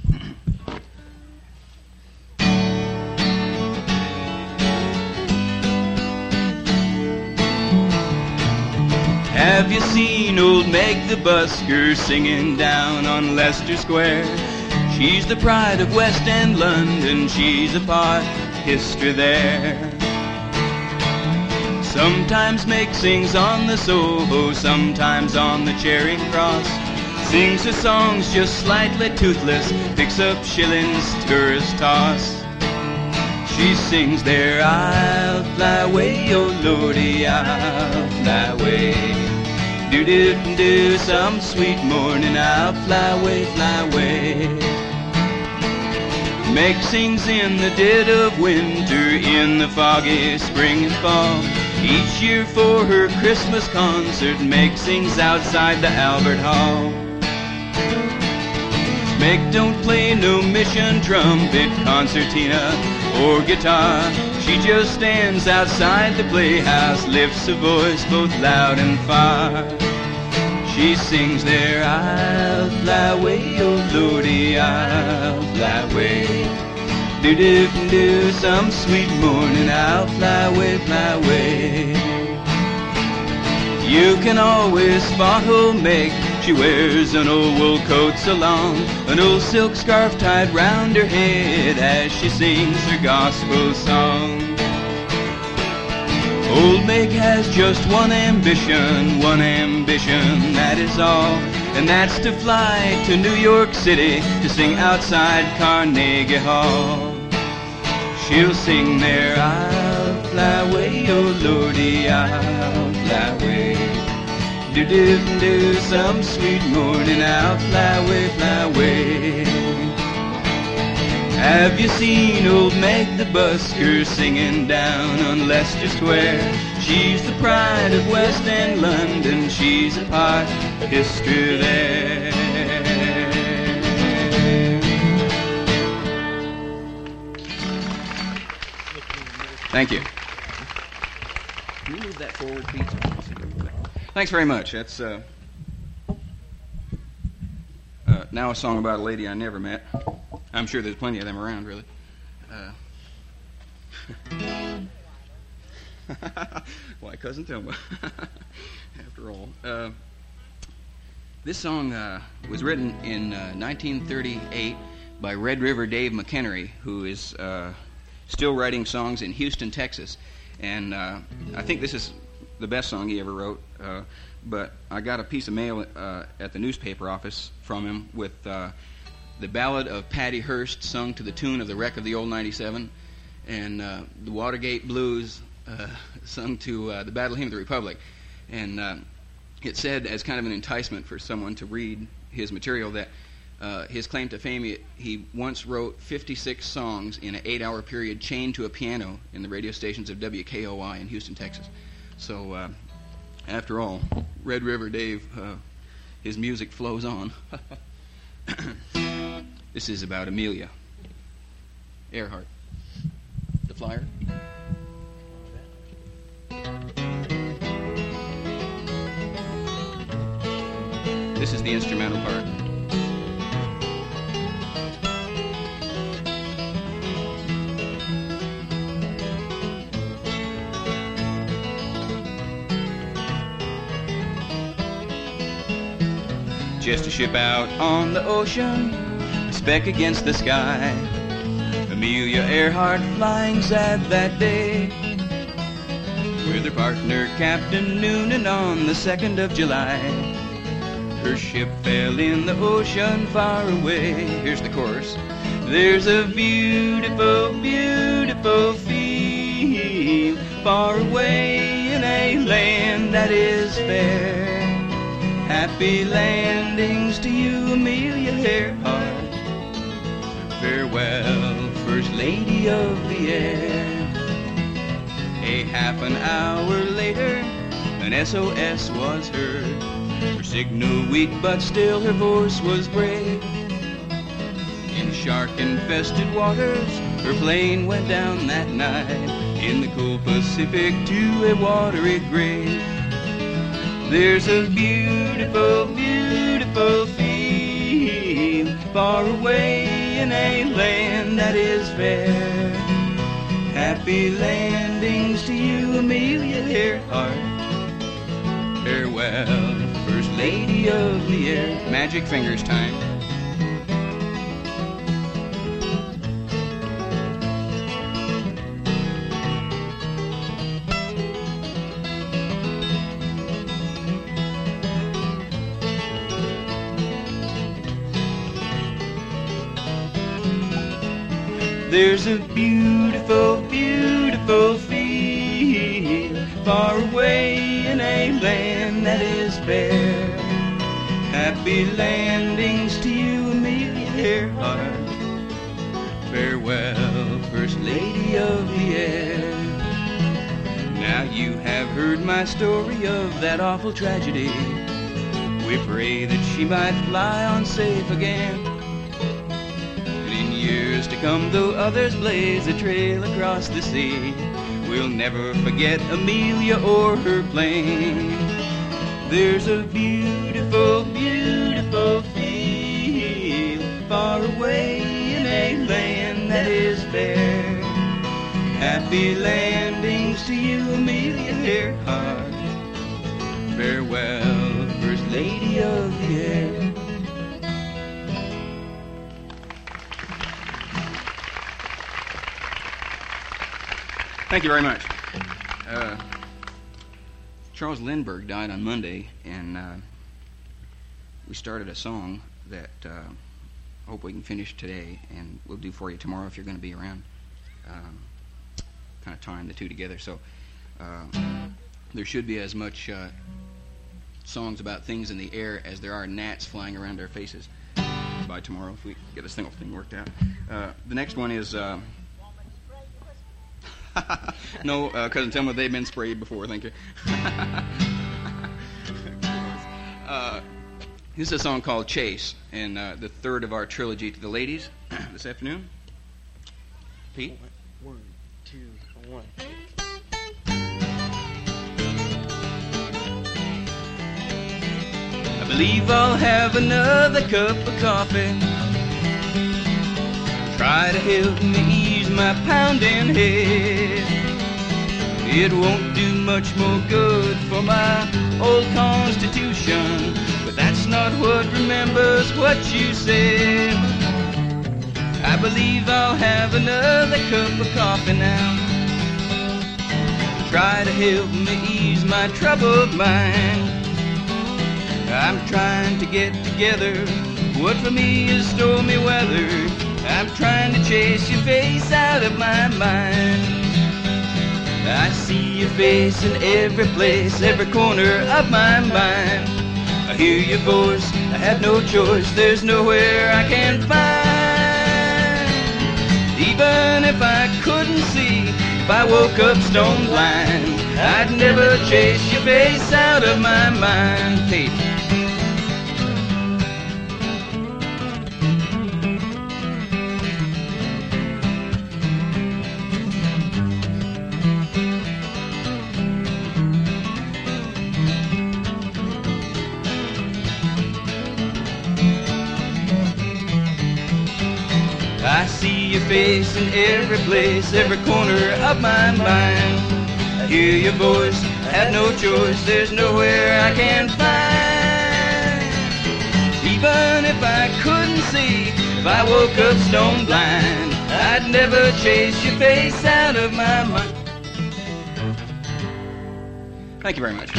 N: Have you seen old Meg the busker singing down on Leicester Square? She's the pride of West End London, she's a part of history there. Sometimes Meg sings on the Soho, sometimes on the Charing Cross. Sings her songs just slightly toothless, picks up shillings, tourist toss. She sings there, I'll fly away, oh Lordy, I'll fly away. Do-do-do, some sweet morning, I'll fly away, fly away. Meg sings in the dead of winter, in the foggy spring and fall. Each year for her Christmas concert, Meg sings outside the Albert Hall. Meg don't play no mission trumpet, concertina, or guitar. She just stands outside the playhouse, lifts a voice both loud and far. She sings there, I'll fly away, oh Lordy, I'll fly away. Do-do-do, some sweet morning, I'll fly away, fly away. You can always spot old Meg. She wears an old wool coat so long, an old silk scarf tied round her head as she sings her gospel song. Old Meg has just one ambition, one ambition, that is all, and that's to fly to New York City to sing outside Carnegie Hall. She'll sing there, I'll fly away, oh Lordy, I'll fly away. Do-do-do, some sweet morning, I'll fly away, fly away. Have you seen old Meg the busker singing down on Leicester Square? She's the pride of West End London, she's a part of history there.
M: Thank you. Can you move that forward, Pete? Thanks very much. That's uh, uh, now a song about a lady I never met. I'm sure there's plenty of them around, really. Uh, Why, Cousin Thelma. After all. Uh, this song uh, was written in uh, nineteen thirty-eight by Red River Dave McHenry, who is uh, still writing songs in Houston, Texas. And uh, I think this is the best song he ever wrote. Uh, but I got a piece of mail uh, at the newspaper office from him with uh, the Ballad of Patty Hearst, sung to the tune of The Wreck of the Old ninety-seven, and uh, the Watergate Blues, uh, sung to uh, the Battle Hymn of the Republic. And uh, it said, as kind of an enticement for someone to read his material, that uh, his claim to fame, he, he once wrote fifty-six songs in an eight-hour period chained to a piano in the radio stations of W K O I in Houston, Texas. So, uh, after all, Red River Dave, uh, his music flows on. This is about Amelia Earhart. The flyer. This is the instrumental part. Just a ship out on the ocean, a speck against the sky. Amelia Earhart flying sad that day, with her partner Captain Noonan on the second of July. Her ship fell in the ocean far away. Here's the chorus. There's a beautiful, beautiful field far away in a land that is fair. Happy landings to you, Amelia Earhart. Farewell, First Lady of the Air. A half an hour later, an S O S was heard. Her signal weak, but still her voice was brave. In shark-infested waters, her plane went down that night, in the cool Pacific to a watery grave. There's a beautiful, beautiful field far away in a land that is fair. Happy landings to you, Amelia Earhart. Farewell, First Lady of the Air. Magic fingers time. There's a beautiful, beautiful field far away in a land that is fair. Happy landings to you, Amelia Earhart. Farewell, First Lady of the Air. Now you have heard my story of that awful tragedy. We pray that she might fly on safe again.
N: come though others blaze a trail across the sea. We'll never forget Amelia or her playing. There's a beautiful, beautiful field far away in a land that is fair. Happy landings to you, Amelia Earhart. Farewell, First Lady of the Air. Thank you very much. Uh, Charles Lindbergh died on Monday, and uh, we started a song that uh, I hope we can finish today, and we'll do for you tomorrow if you're going to be around. Um, kind of tying the two together. So uh, there should be as much uh, songs about things in the air as there are gnats flying around our faces by tomorrow if we get this thing, thing worked out. Uh, the next one is... Uh, no, uh, Cousin Thelma, they've been sprayed before, thank you. uh, this is a song called Chase, and uh, the third of our trilogy to the ladies this afternoon. Pete?
O: One, two, one.
N: I believe I'll have another cup of coffee. Try to help me ease my pounding head. It won't do much more good for my old constitution, but that's not what remembers what you said. I believe I'll have another cup of coffee now. Try to help me ease my troubled mind. I'm trying to get together what for me is stormy weather. I'm trying to chase your face out of my mind. I see your face in every place, every corner of my mind. I hear your voice, I have no choice, there's nowhere I can find. Even if I couldn't see, if I woke up stone blind, I'd never chase your face out of my mind. Pete. I see your face in every place, every corner of my mind. I hear your voice, I have no choice, there's nowhere I can find. Even if I couldn't see, if I woke up stone blind, I'd never chase your face out of my mind. Thank you very much.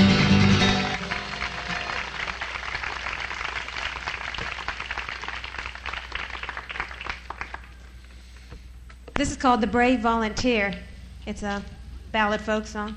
P: This is called The Brave Volunteer. It's a ballad folk song.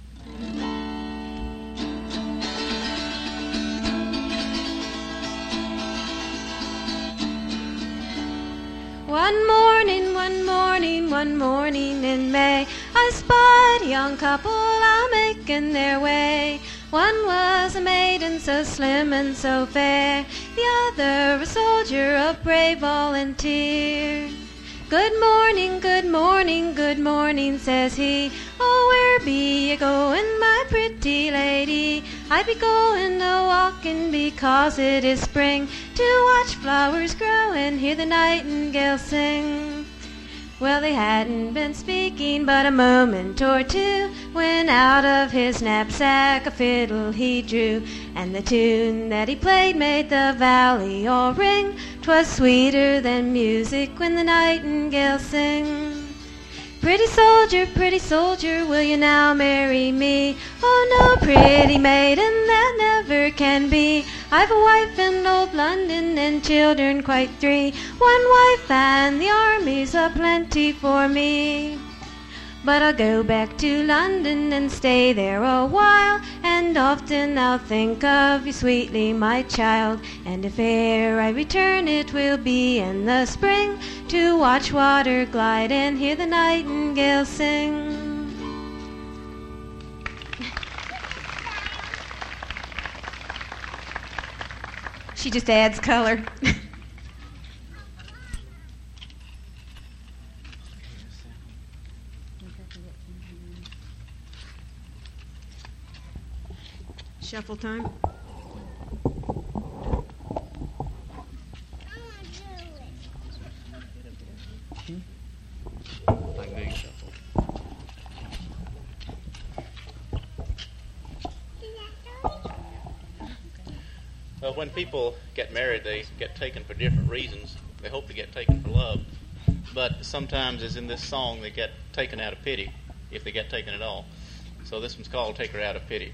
P: One morning, one morning, one morning in May, I spied a young couple a making their way. One was a maiden so slim and so fair, the other a soldier, a brave volunteer. Good morning, good morning, good morning, says he. Oh, where be you going, my pretty lady? I be going a walking because it is spring, to watch flowers grow and hear the nightingale sing. Well, they hadn't been speaking but a moment or two, when out of his knapsack a fiddle he drew, and the tune that he played made the valley all ring. 'Twas sweeter than music when the nightingale sings. Pretty soldier, pretty soldier, will you now marry me? Oh, no, pretty maiden, that never can be. I've a wife in old London and children quite three. One wife and the army's a plenty for me. But I'll go back to London and stay there a while, and often I'll think of you sweetly, my child. And if e'er I return, it will be in the spring, to watch water glide and hear the nightingale sing. She just adds color.
Q: shuffle time.
R: Like big shuffle.
S: Well, when people get married, they get taken for different reasons. They hope to get taken for love. But sometimes, as in this song, they get taken out of pity, if they get taken at all. So this one's called Take Her Out of Pity.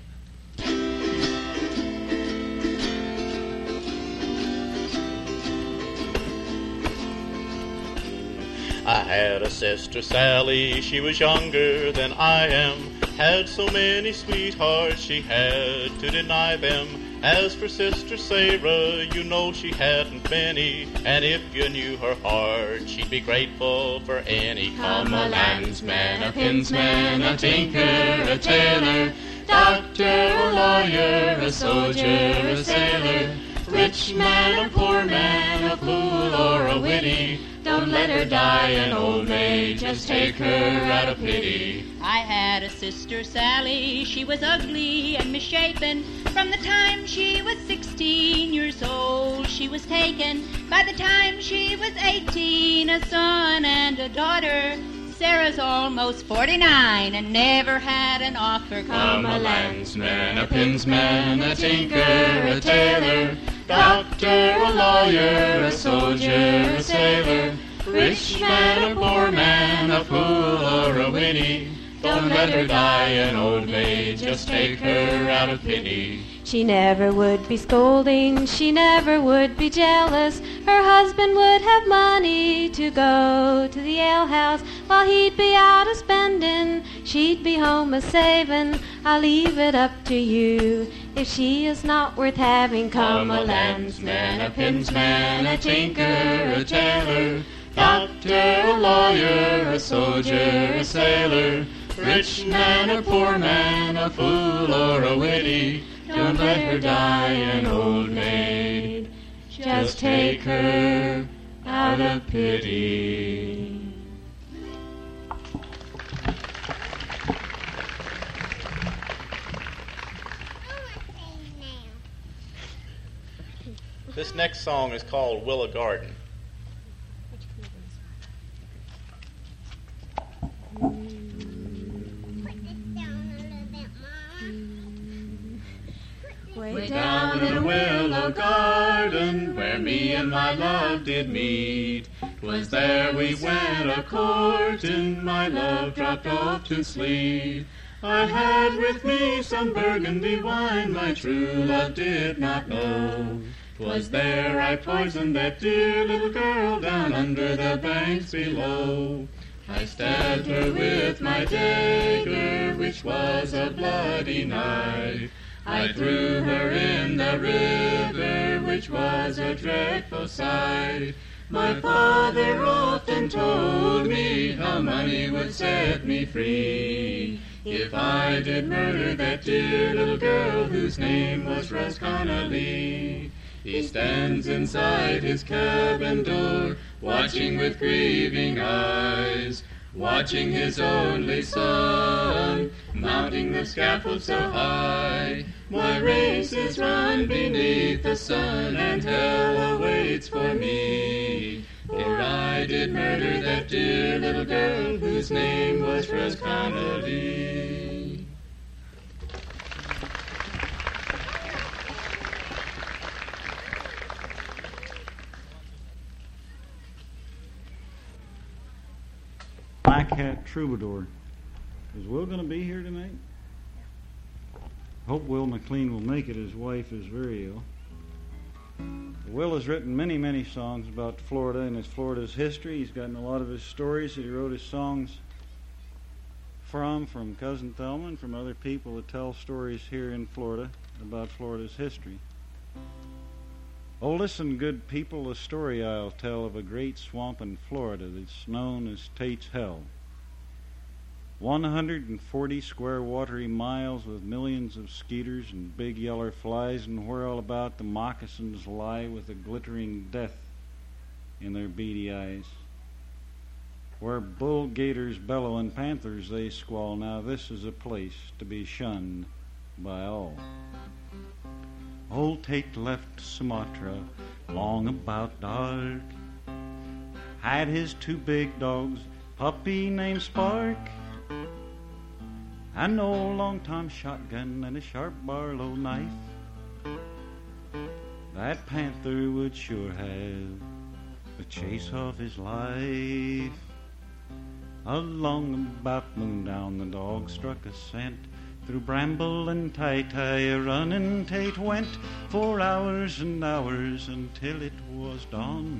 S: I had a sister Sally, she was younger than I am, had so many sweethearts she had to deny them. As for Sister Sarah, you know she hadn't many, and if you knew her heart, she'd be grateful for any.
J: Come a landsman, a pinsman, a tinker, a tailor, doctor or lawyer, a soldier, a sailor, rich man or poor man, a fool or a witty, don't let her die an old maid, just take her out of pity.
T: I had a sister Sally, she was ugly and misshapen. From the time she was sixteen years old, she was taken. By the time she was eighteen, a son and a daughter. Sarah's almost forty-nine and never had an offer.
J: Come a landsman, a pinsman, a tinker, a tailor, doctor, a lawyer, a soldier, a sailor, rich man, a poor man, a fool or a witty, don't let her die an old maid, just take her out of pity.
P: She never would be scolding, she never would be jealous. Her husband would have money to go to the alehouse, while he'd be out a spending, she'd be home a saving. I'll leave it up to you, if she is not worth having.
J: Come a landsman, a pinsman, a tinker, a tailor, doctor, a lawyer, a soldier, a sailor, rich man, a poor man, a fool or a witty, don't let her die an old maid, just take her out of pity.
S: This next song is called Willow Garden.
J: Way down in a willow garden, where me and my love did meet, 'twas there we went a-courtin', my love dropped off to sleep. I had with me some burgundy wine, my true love did not know. 'Twas there I poisoned that dear little girl down under the banks below. I stabbed her with my dagger, which was a bloody knife. I threw her in the river, which was a dreadful sight. My father often told me how money would set me free, if I did murder that dear little girl whose name was Rosconna Lee. He stands inside his cabin door, watching with grieving eyes, watching his only son, mounting the scaffold so high. My race is run beneath the sun, and hell awaits for me, for I did murder that dear little girl whose name was Rosconna Lee.
B: Black Hat Troubadour. Is Will going to be here tonight? Hope Will McLean will make it. His wife is very ill. Will has written many, many songs about Florida and his Florida's history. He's gotten a lot of his stories that he wrote his songs from, from Cousin Thelma and from other people that tell stories here in Florida about Florida's history. Oh, listen, good people, a story I'll tell of a great swamp in Florida that's known as Tate's Hell. one hundred forty square watery miles with millions of skeeters and big yeller flies, and where all about the moccasins lie with a glittering death in their beady eyes. Where bull gators bellow and panthers they squall, now this is a place to be shunned by all. Old Tate left Sumatra long about dark. Had his two big dogs, puppy named Spark, an old long-time shotgun and a sharp Barlow knife. That panther would sure have the chase of his life. Along about moondown the dog struck a scent. Through bramble and tie-tie a running Tate went for hours and hours until it was dawn.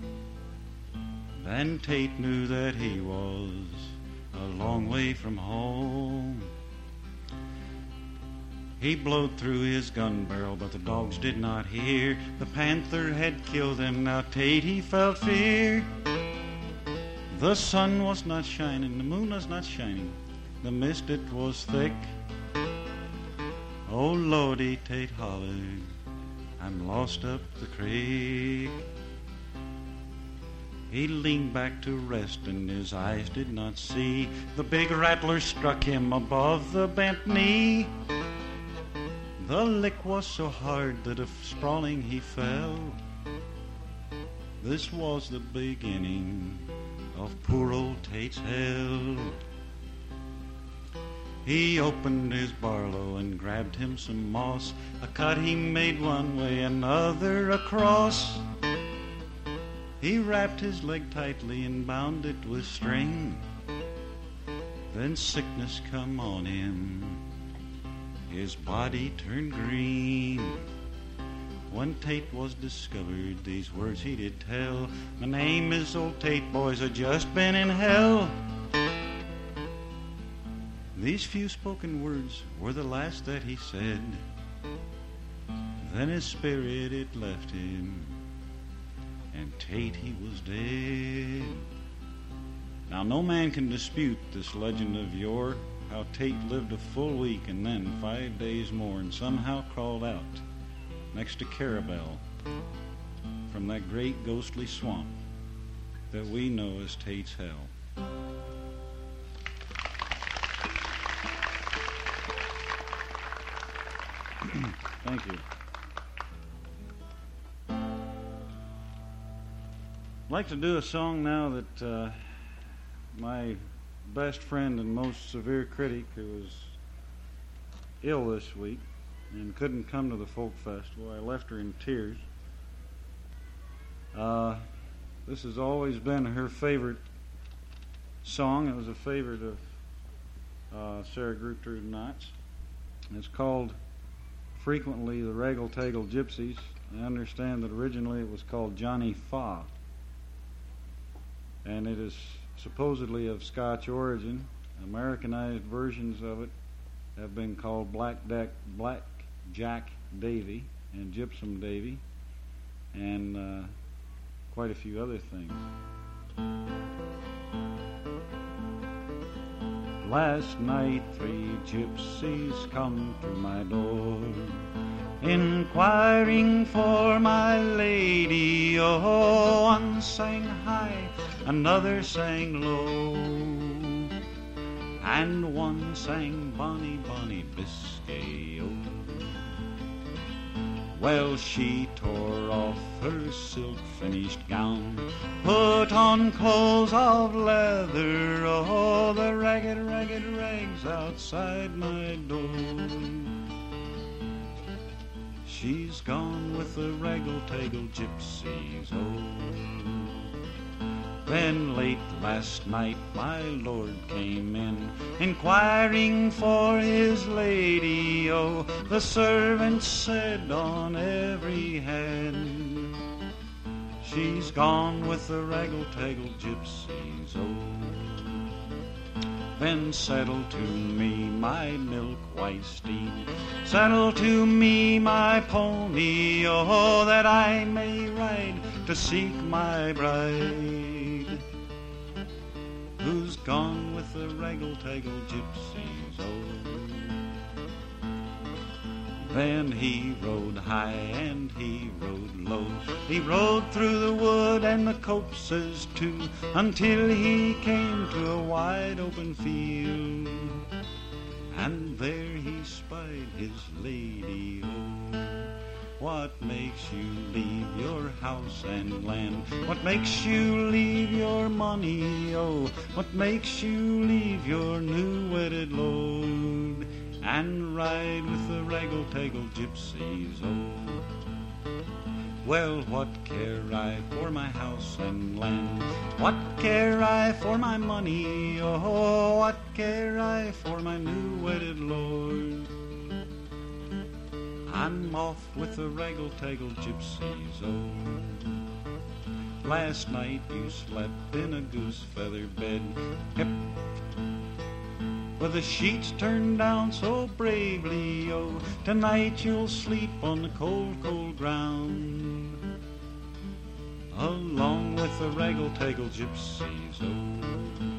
B: Then Tate knew that he was a long way from home. He blowed through his gun barrel, but the dogs did not hear. The panther had killed him, now Tate he felt fear. The sun was not shining, the moon was not shining, the mist it was thick. Oh Lordy, Tate hollered, I'm lost up the creek. He leaned back to rest and his eyes did not see. The big rattler struck him above the bent knee. The lick was so hard that if sprawling he fell. This was the beginning of poor old Tate's hell. He opened his Barlow and grabbed him some moss. A cut he made one way, another across. He wrapped his leg tightly and bound it with string. Then sickness come on him, his body turned green. When Tate was discovered, these words he did tell. My name is Old Tate, boys, I just been in hell. These few spoken words were the last that he said. Then his spirit it left him, and Tate he was dead. Now no man can dispute this legend of yore, how Tate lived a full week and then five days more and somehow crawled out next to Carabel from that great ghostly swamp that we know as Tate's Hell. Thank you. I'd like to do a song now that uh, my best friend and most severe critic, who was ill this week and couldn't come to the folk festival, I left her in tears. Uh, this has always been her favorite song. It was a favorite of uh, Sarah Gertrude Knight's. It's called Frequently the Regal Tagle Gypsies. I understand that originally it was called Johnny Fa, and it is supposedly of Scotch origin. Americanized versions of it have been called Black Deck, Black Jack Davy and Gypsum Davy, and uh, quite a few other things. Last night three gypsies come to my door, inquiring for my lady. Oh, one sang high, another sang low, and one sang Bonnie, Bonnie Biscay. Oh. Well, she tore off her silk-finished gown, put on clothes of leather, oh, the ragged, ragged rags outside my door. She's gone with the Regal-Tagle gypsies, oh. Then late last night my lord came in, inquiring for his lady, oh. The servants said on every hand, she's gone with the Regal-Tagle gypsies, oh. Then saddle to me my milk-white steed, saddle to me my pony, oh, that I may ride to seek my bride, who's gone with the Regal-Tagle gypsies, oh. Then he rode high and he rode low, he rode through the wood and the copses too, until he came to a wide open field, and there he spied his lady, oh. what makes you leave your house and land? What makes you leave your money, oh? What makes you leave your new wedded load and ride with the raggle-taggle gypsies, oh? Well, what care I for my house and land? What care I for my money, oh? What care I for my new wedded lord? I'm off with the raggle-taggle gypsies, oh. Last night you slept in a goose feather bed, yep, with the sheets turned down so bravely, oh. Tonight you'll sleep on the cold, cold ground, along with the raggle-taggle gypsies, oh.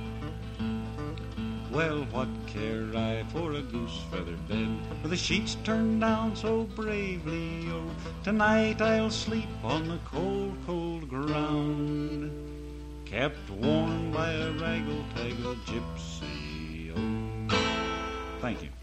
B: Well, what care I for a goose feather bed, with the sheets turned down so bravely, oh. Tonight I'll sleep on the cold, cold ground, kept warm by a raggle-taggle gypsy, oh. Thank you.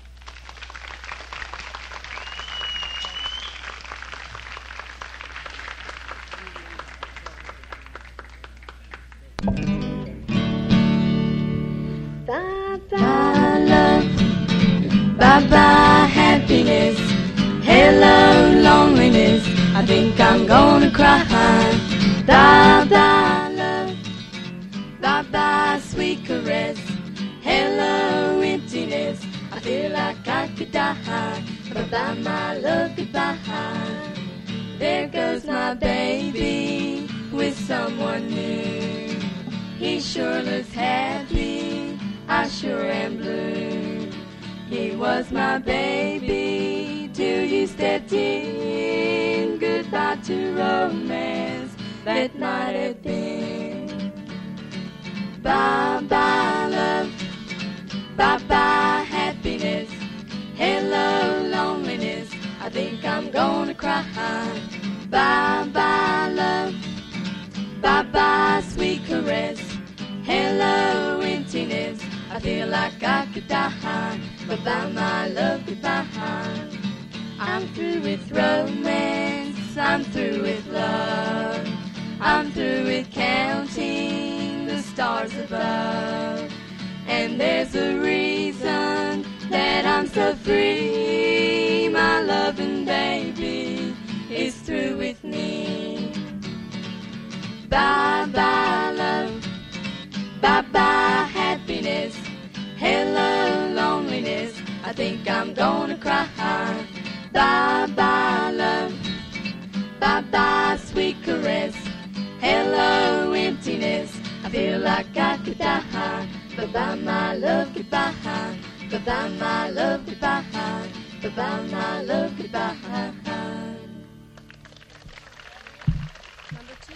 J: Bye-bye love, bye-bye happiness, hello loneliness, I think I'm gonna cry. Bye-bye love, bye-bye sweet caress, hello emptiness, I feel like I could die. Bye-bye my love, goodbye. There goes my baby with someone new. He sure looks happy, I sure am blue. He was my baby till you stepped in. Goodbye to romance that might have been. Bye-bye love, bye-bye happiness, hello loneliness, I think I'm gonna cry. Bye-bye love, bye-bye sweet caress, hello emptiness, I feel like I could die. Bye-bye my love, goodbye. I'm through with romance, I'm through with love, I'm through with counting the stars above. And there's a reason that I'm so free. My loving baby is through with me. Bye-bye love, bye-bye happiness, hello loneliness, I think I'm gonna cry. Bye-bye love, bye-bye sweet caress, hello emptiness, I feel like I could die. Bye-bye my love, goodbye. Bye-bye my love, goodbye. Bye-bye my love, goodbye.
P: Number two,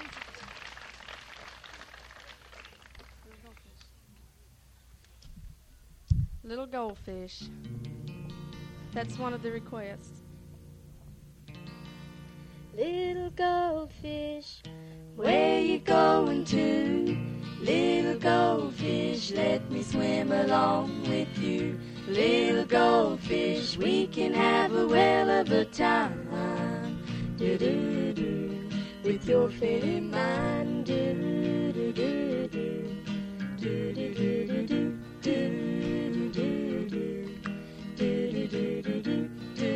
P: Little Goldfish. That's one of the requests.
J: Little goldfish, where you going to? Little goldfish, let me swim along with you. Little goldfish, we can have a whale of a time. Do-do-do, with your fit in mind. Do-do-do-do, do-do-do-do, do-do-do-do, do-do-do-do,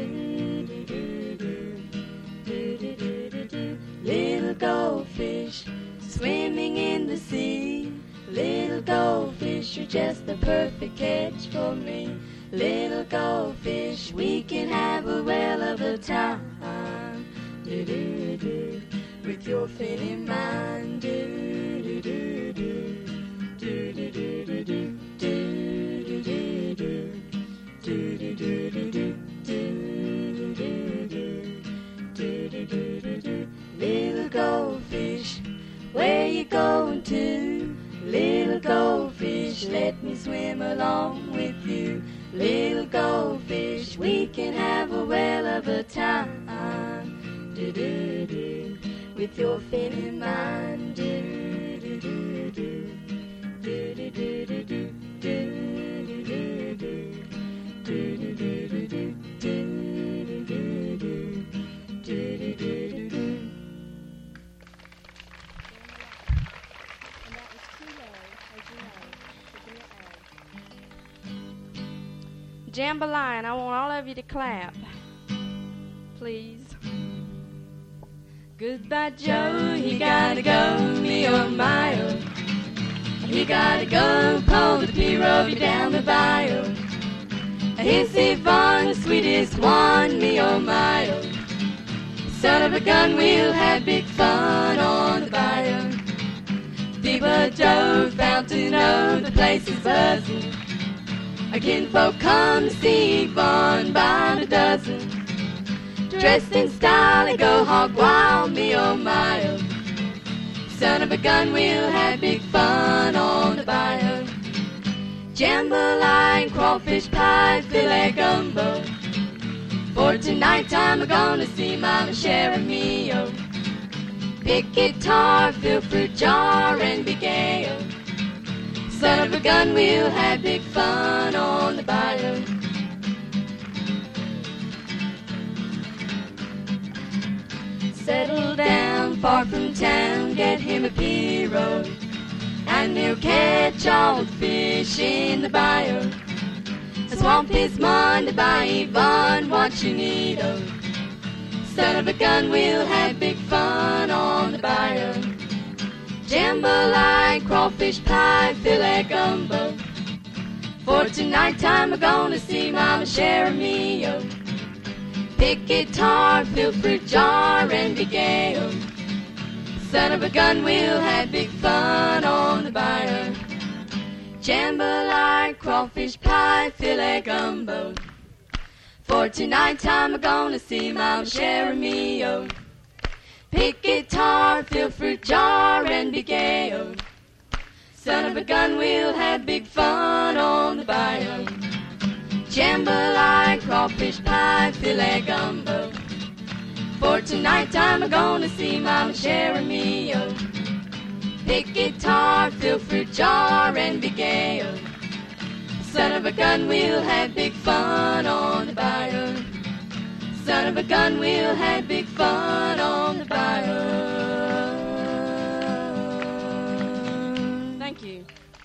J: do-do-do-do. Little goldfish, swimming in the sea. Little goldfish, you're just the perfect catch for me. Little goldfish, we can have a whale of a time. Do-do-do, with your fin in mind. Do-do-do-do, do-do-do-do, do-do-do-do, do-do-do-do, do-do-do-do. Little goldfish, where you going to? Little goldfish, let me swim along with you. Little goldfish, we can have a whale of a time. Do-do-do, with your fin in mind. Do-do-do-do, do-do-do-do, do-do-do-do, do-do-do-do, do-do-do-do,
Q: jambalaya, and I want all of you to clap. Please.
J: Goodbye, Joe, he gotta go, me oh my oh. He gotta go, pull the pirogue down the bayou. Here's Yvonne, the sweetest one, me oh my oh. Son of a gun, we'll have big fun on the bayou. Steamboat Joe found to know the place is buzzing. Our kinfolk come to see Yvonne by the dozen. Dressed in style and go hog wild, me oh my oh. Son of a gun, we'll have big fun on the bayou. Jambalaya and crawfish pie, filet gumbo. For tonight time we're gonna see Mama Sharamio. Pick guitar, fill fruit jar, and be gay. Son of a gun, we'll have big fun on the bayou. Settle down far from town, get him a pirogue, and he'll catch all the fish in the bayou. The swamp is minded by Yvonne, what you need, oh. Son of a gun, we'll have big fun on the bayou. Jambalaya, crawfish pie, filet gumbo. For tonight time we're gonna see Mama Sharamio. Pick guitar, fill fruit jar, and be gay. Son of a gun, we'll have big fun on the bayou. Jambalaya, crawfish pie, filet gumbo. For tonight time we're gonna see Mama Sharamio. Pick guitar, fill fruit jar, and be gay. Son of a gun, we'll have big fun on the bayou. Jambalaya, crawfish pie, filet gumbo. For tonight time we're gonna see Mama Sharamio. Pick guitar, fill fruit jar, and be gay. Son of a gun, we'll have big fun on the bayou. Son of a gun, we'll have big fun on the bayou.
Q: Thank you.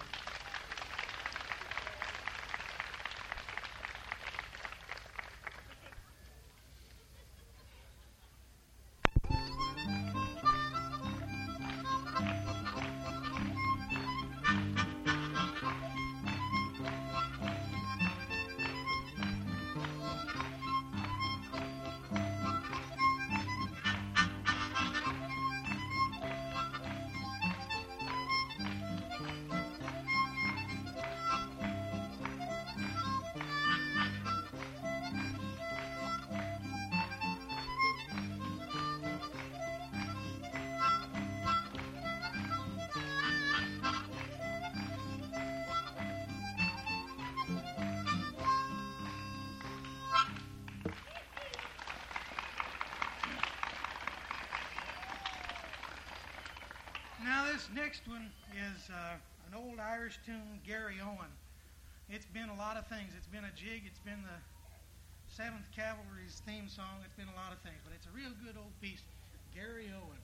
G: Now this next one is uh, an old Irish tune, Gary Owen. It's been a lot of things. It's been a jig. It's been the seventh Cavalry's theme song. It's been a lot of things, but it's a real good old piece, Gary Owen.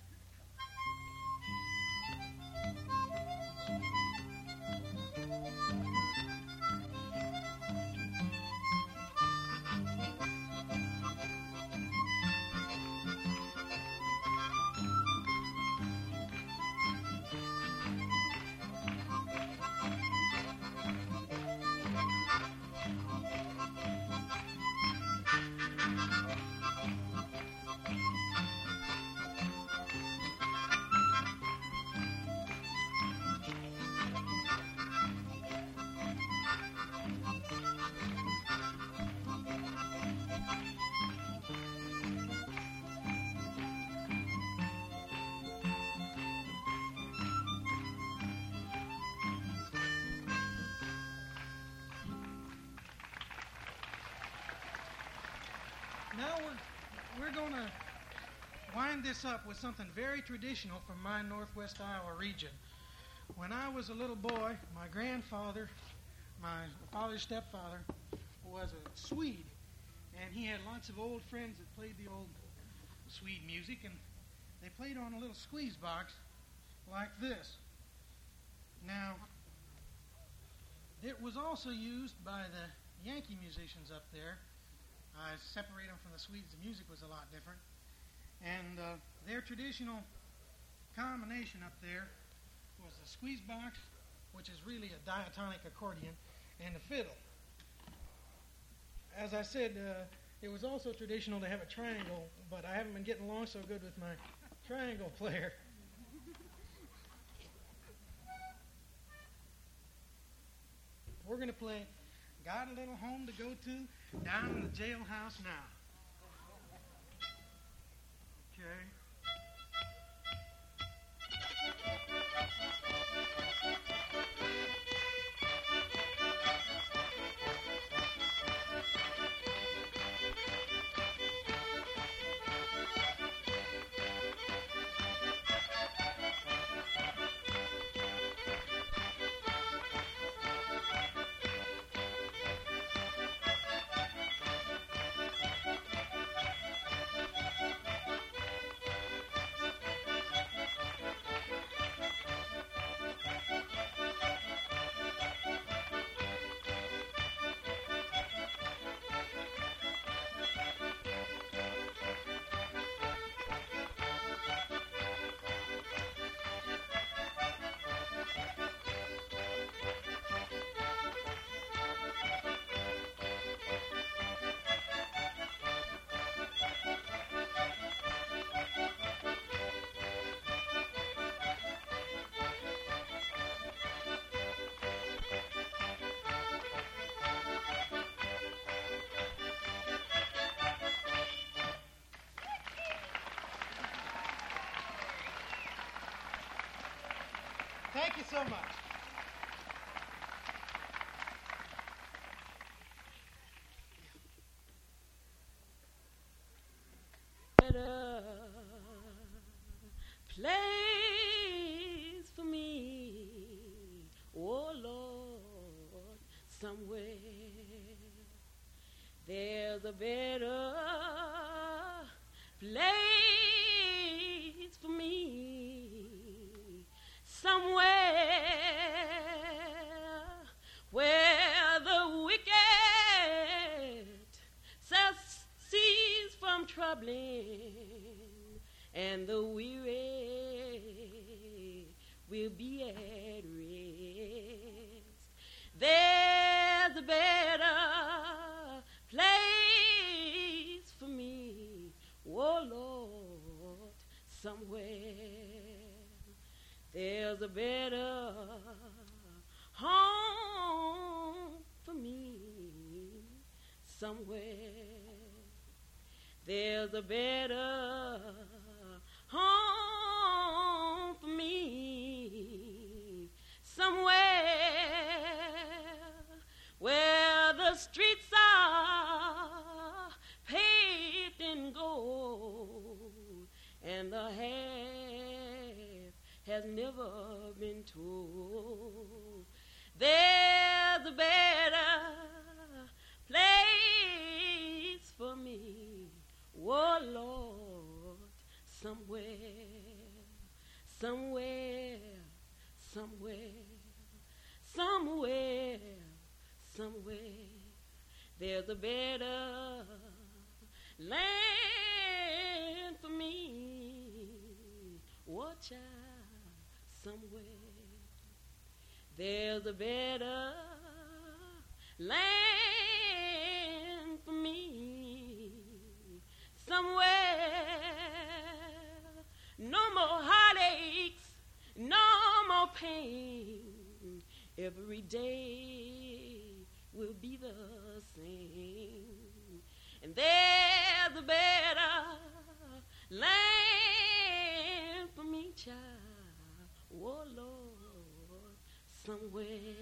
G: Now we're, we're going to wind this up with something very traditional from my Northwest Iowa region. When I was a little boy, my grandfather, my father's stepfather, was a Swede, and he had lots of old friends that played the old Swede music, and they played on a little squeeze box like this. Now, it was also used by the Yankee musicians up there. I separate them from the Swedes. The music was a lot different. And uh, their traditional combination up there was the squeeze box, which is really a diatonic accordion, and the fiddle. As I said, uh, it was also traditional to have a triangle, but I haven't been getting along so good with my triangle player. We're going to play Got a Little Home to Go To Down in the Jailhouse Now. Okay. Thank you so much.
R: Better place for me, oh Lord, somewhere. There's a better place for me, somewhere where the wicked cease from troubling and the weary will be at rest. There's a better place for me, oh Lord, somewhere. There's a better home for me somewhere. There's a better home for me somewhere where the streets are paved in gold and the half has never been told. There's a better place for me, oh Lord, somewhere, somewhere, somewhere, somewhere, somewhere. There's a better land for me, oh child, somewhere. There's a better land for me somewhere. No more heartaches, no more pain. Every day will be the same. And there's a better land for me, child. Oh, Lord, somewhere.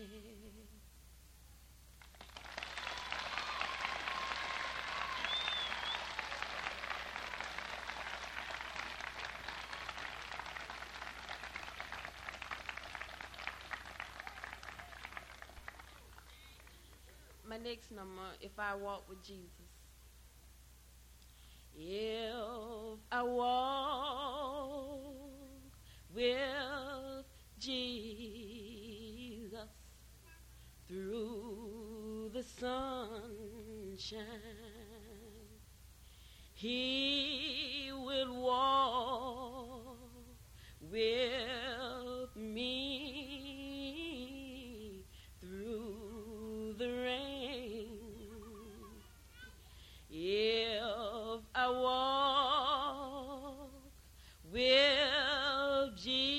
R: My next number, If I Walk with Jesus. If I walk with Jesus through the sunshine. He will walk with me through the rain. If I walk with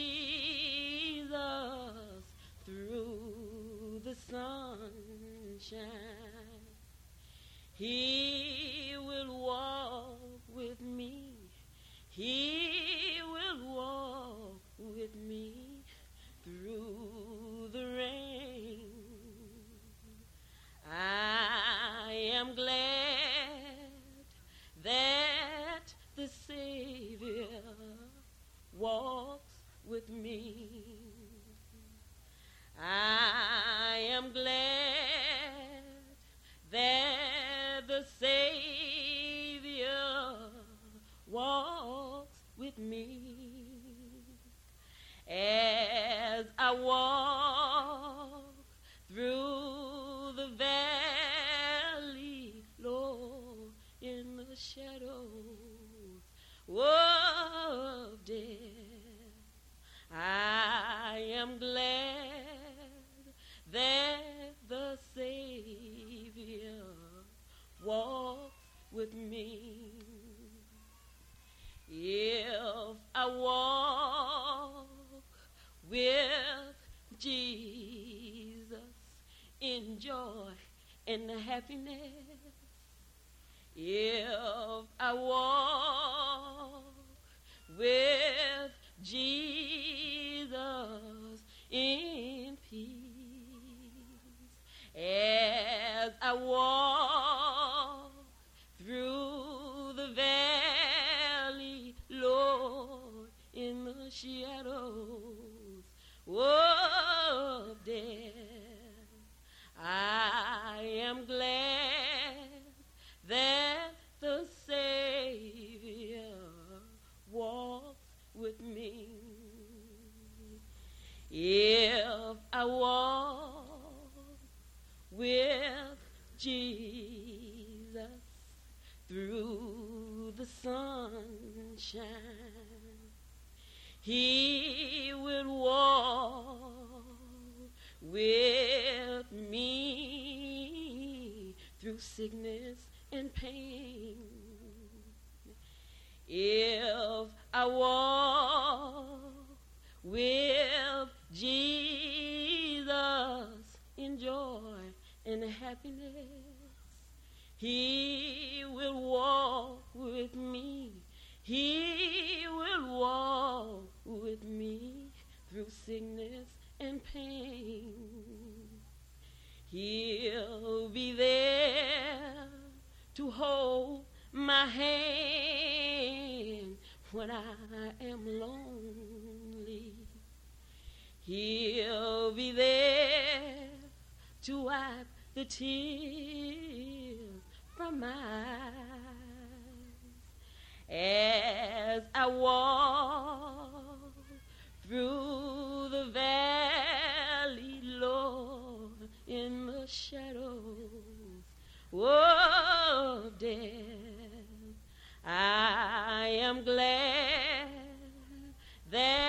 R: Jesus through the sunshine, He will walk with me. He will walk with me through the rain. I am glad that the Savior walks with me. I am glad that the Savior walks with me. As I walk through the valley, Lord, in the shadows of death, I am glad that the Savior walks with me. If I walk with Jesus in joy and happiness, if I walk with Jesus in peace, as I walk through the valley, Lord, in the shadows of death, I am glad that the Savior walks with me. If I walk with Jesus through the sunshine, He will walk with me through sickness and pain. If I walk with Jesus in joy and happiness, He will walk with me. He will walk with me through sickness and pain. He'll be there to hold my hand when I am lonely. He'll be there to wipe the tears from my eyes. As I walk through the valley, Lord, in the shadows of death, I am glad that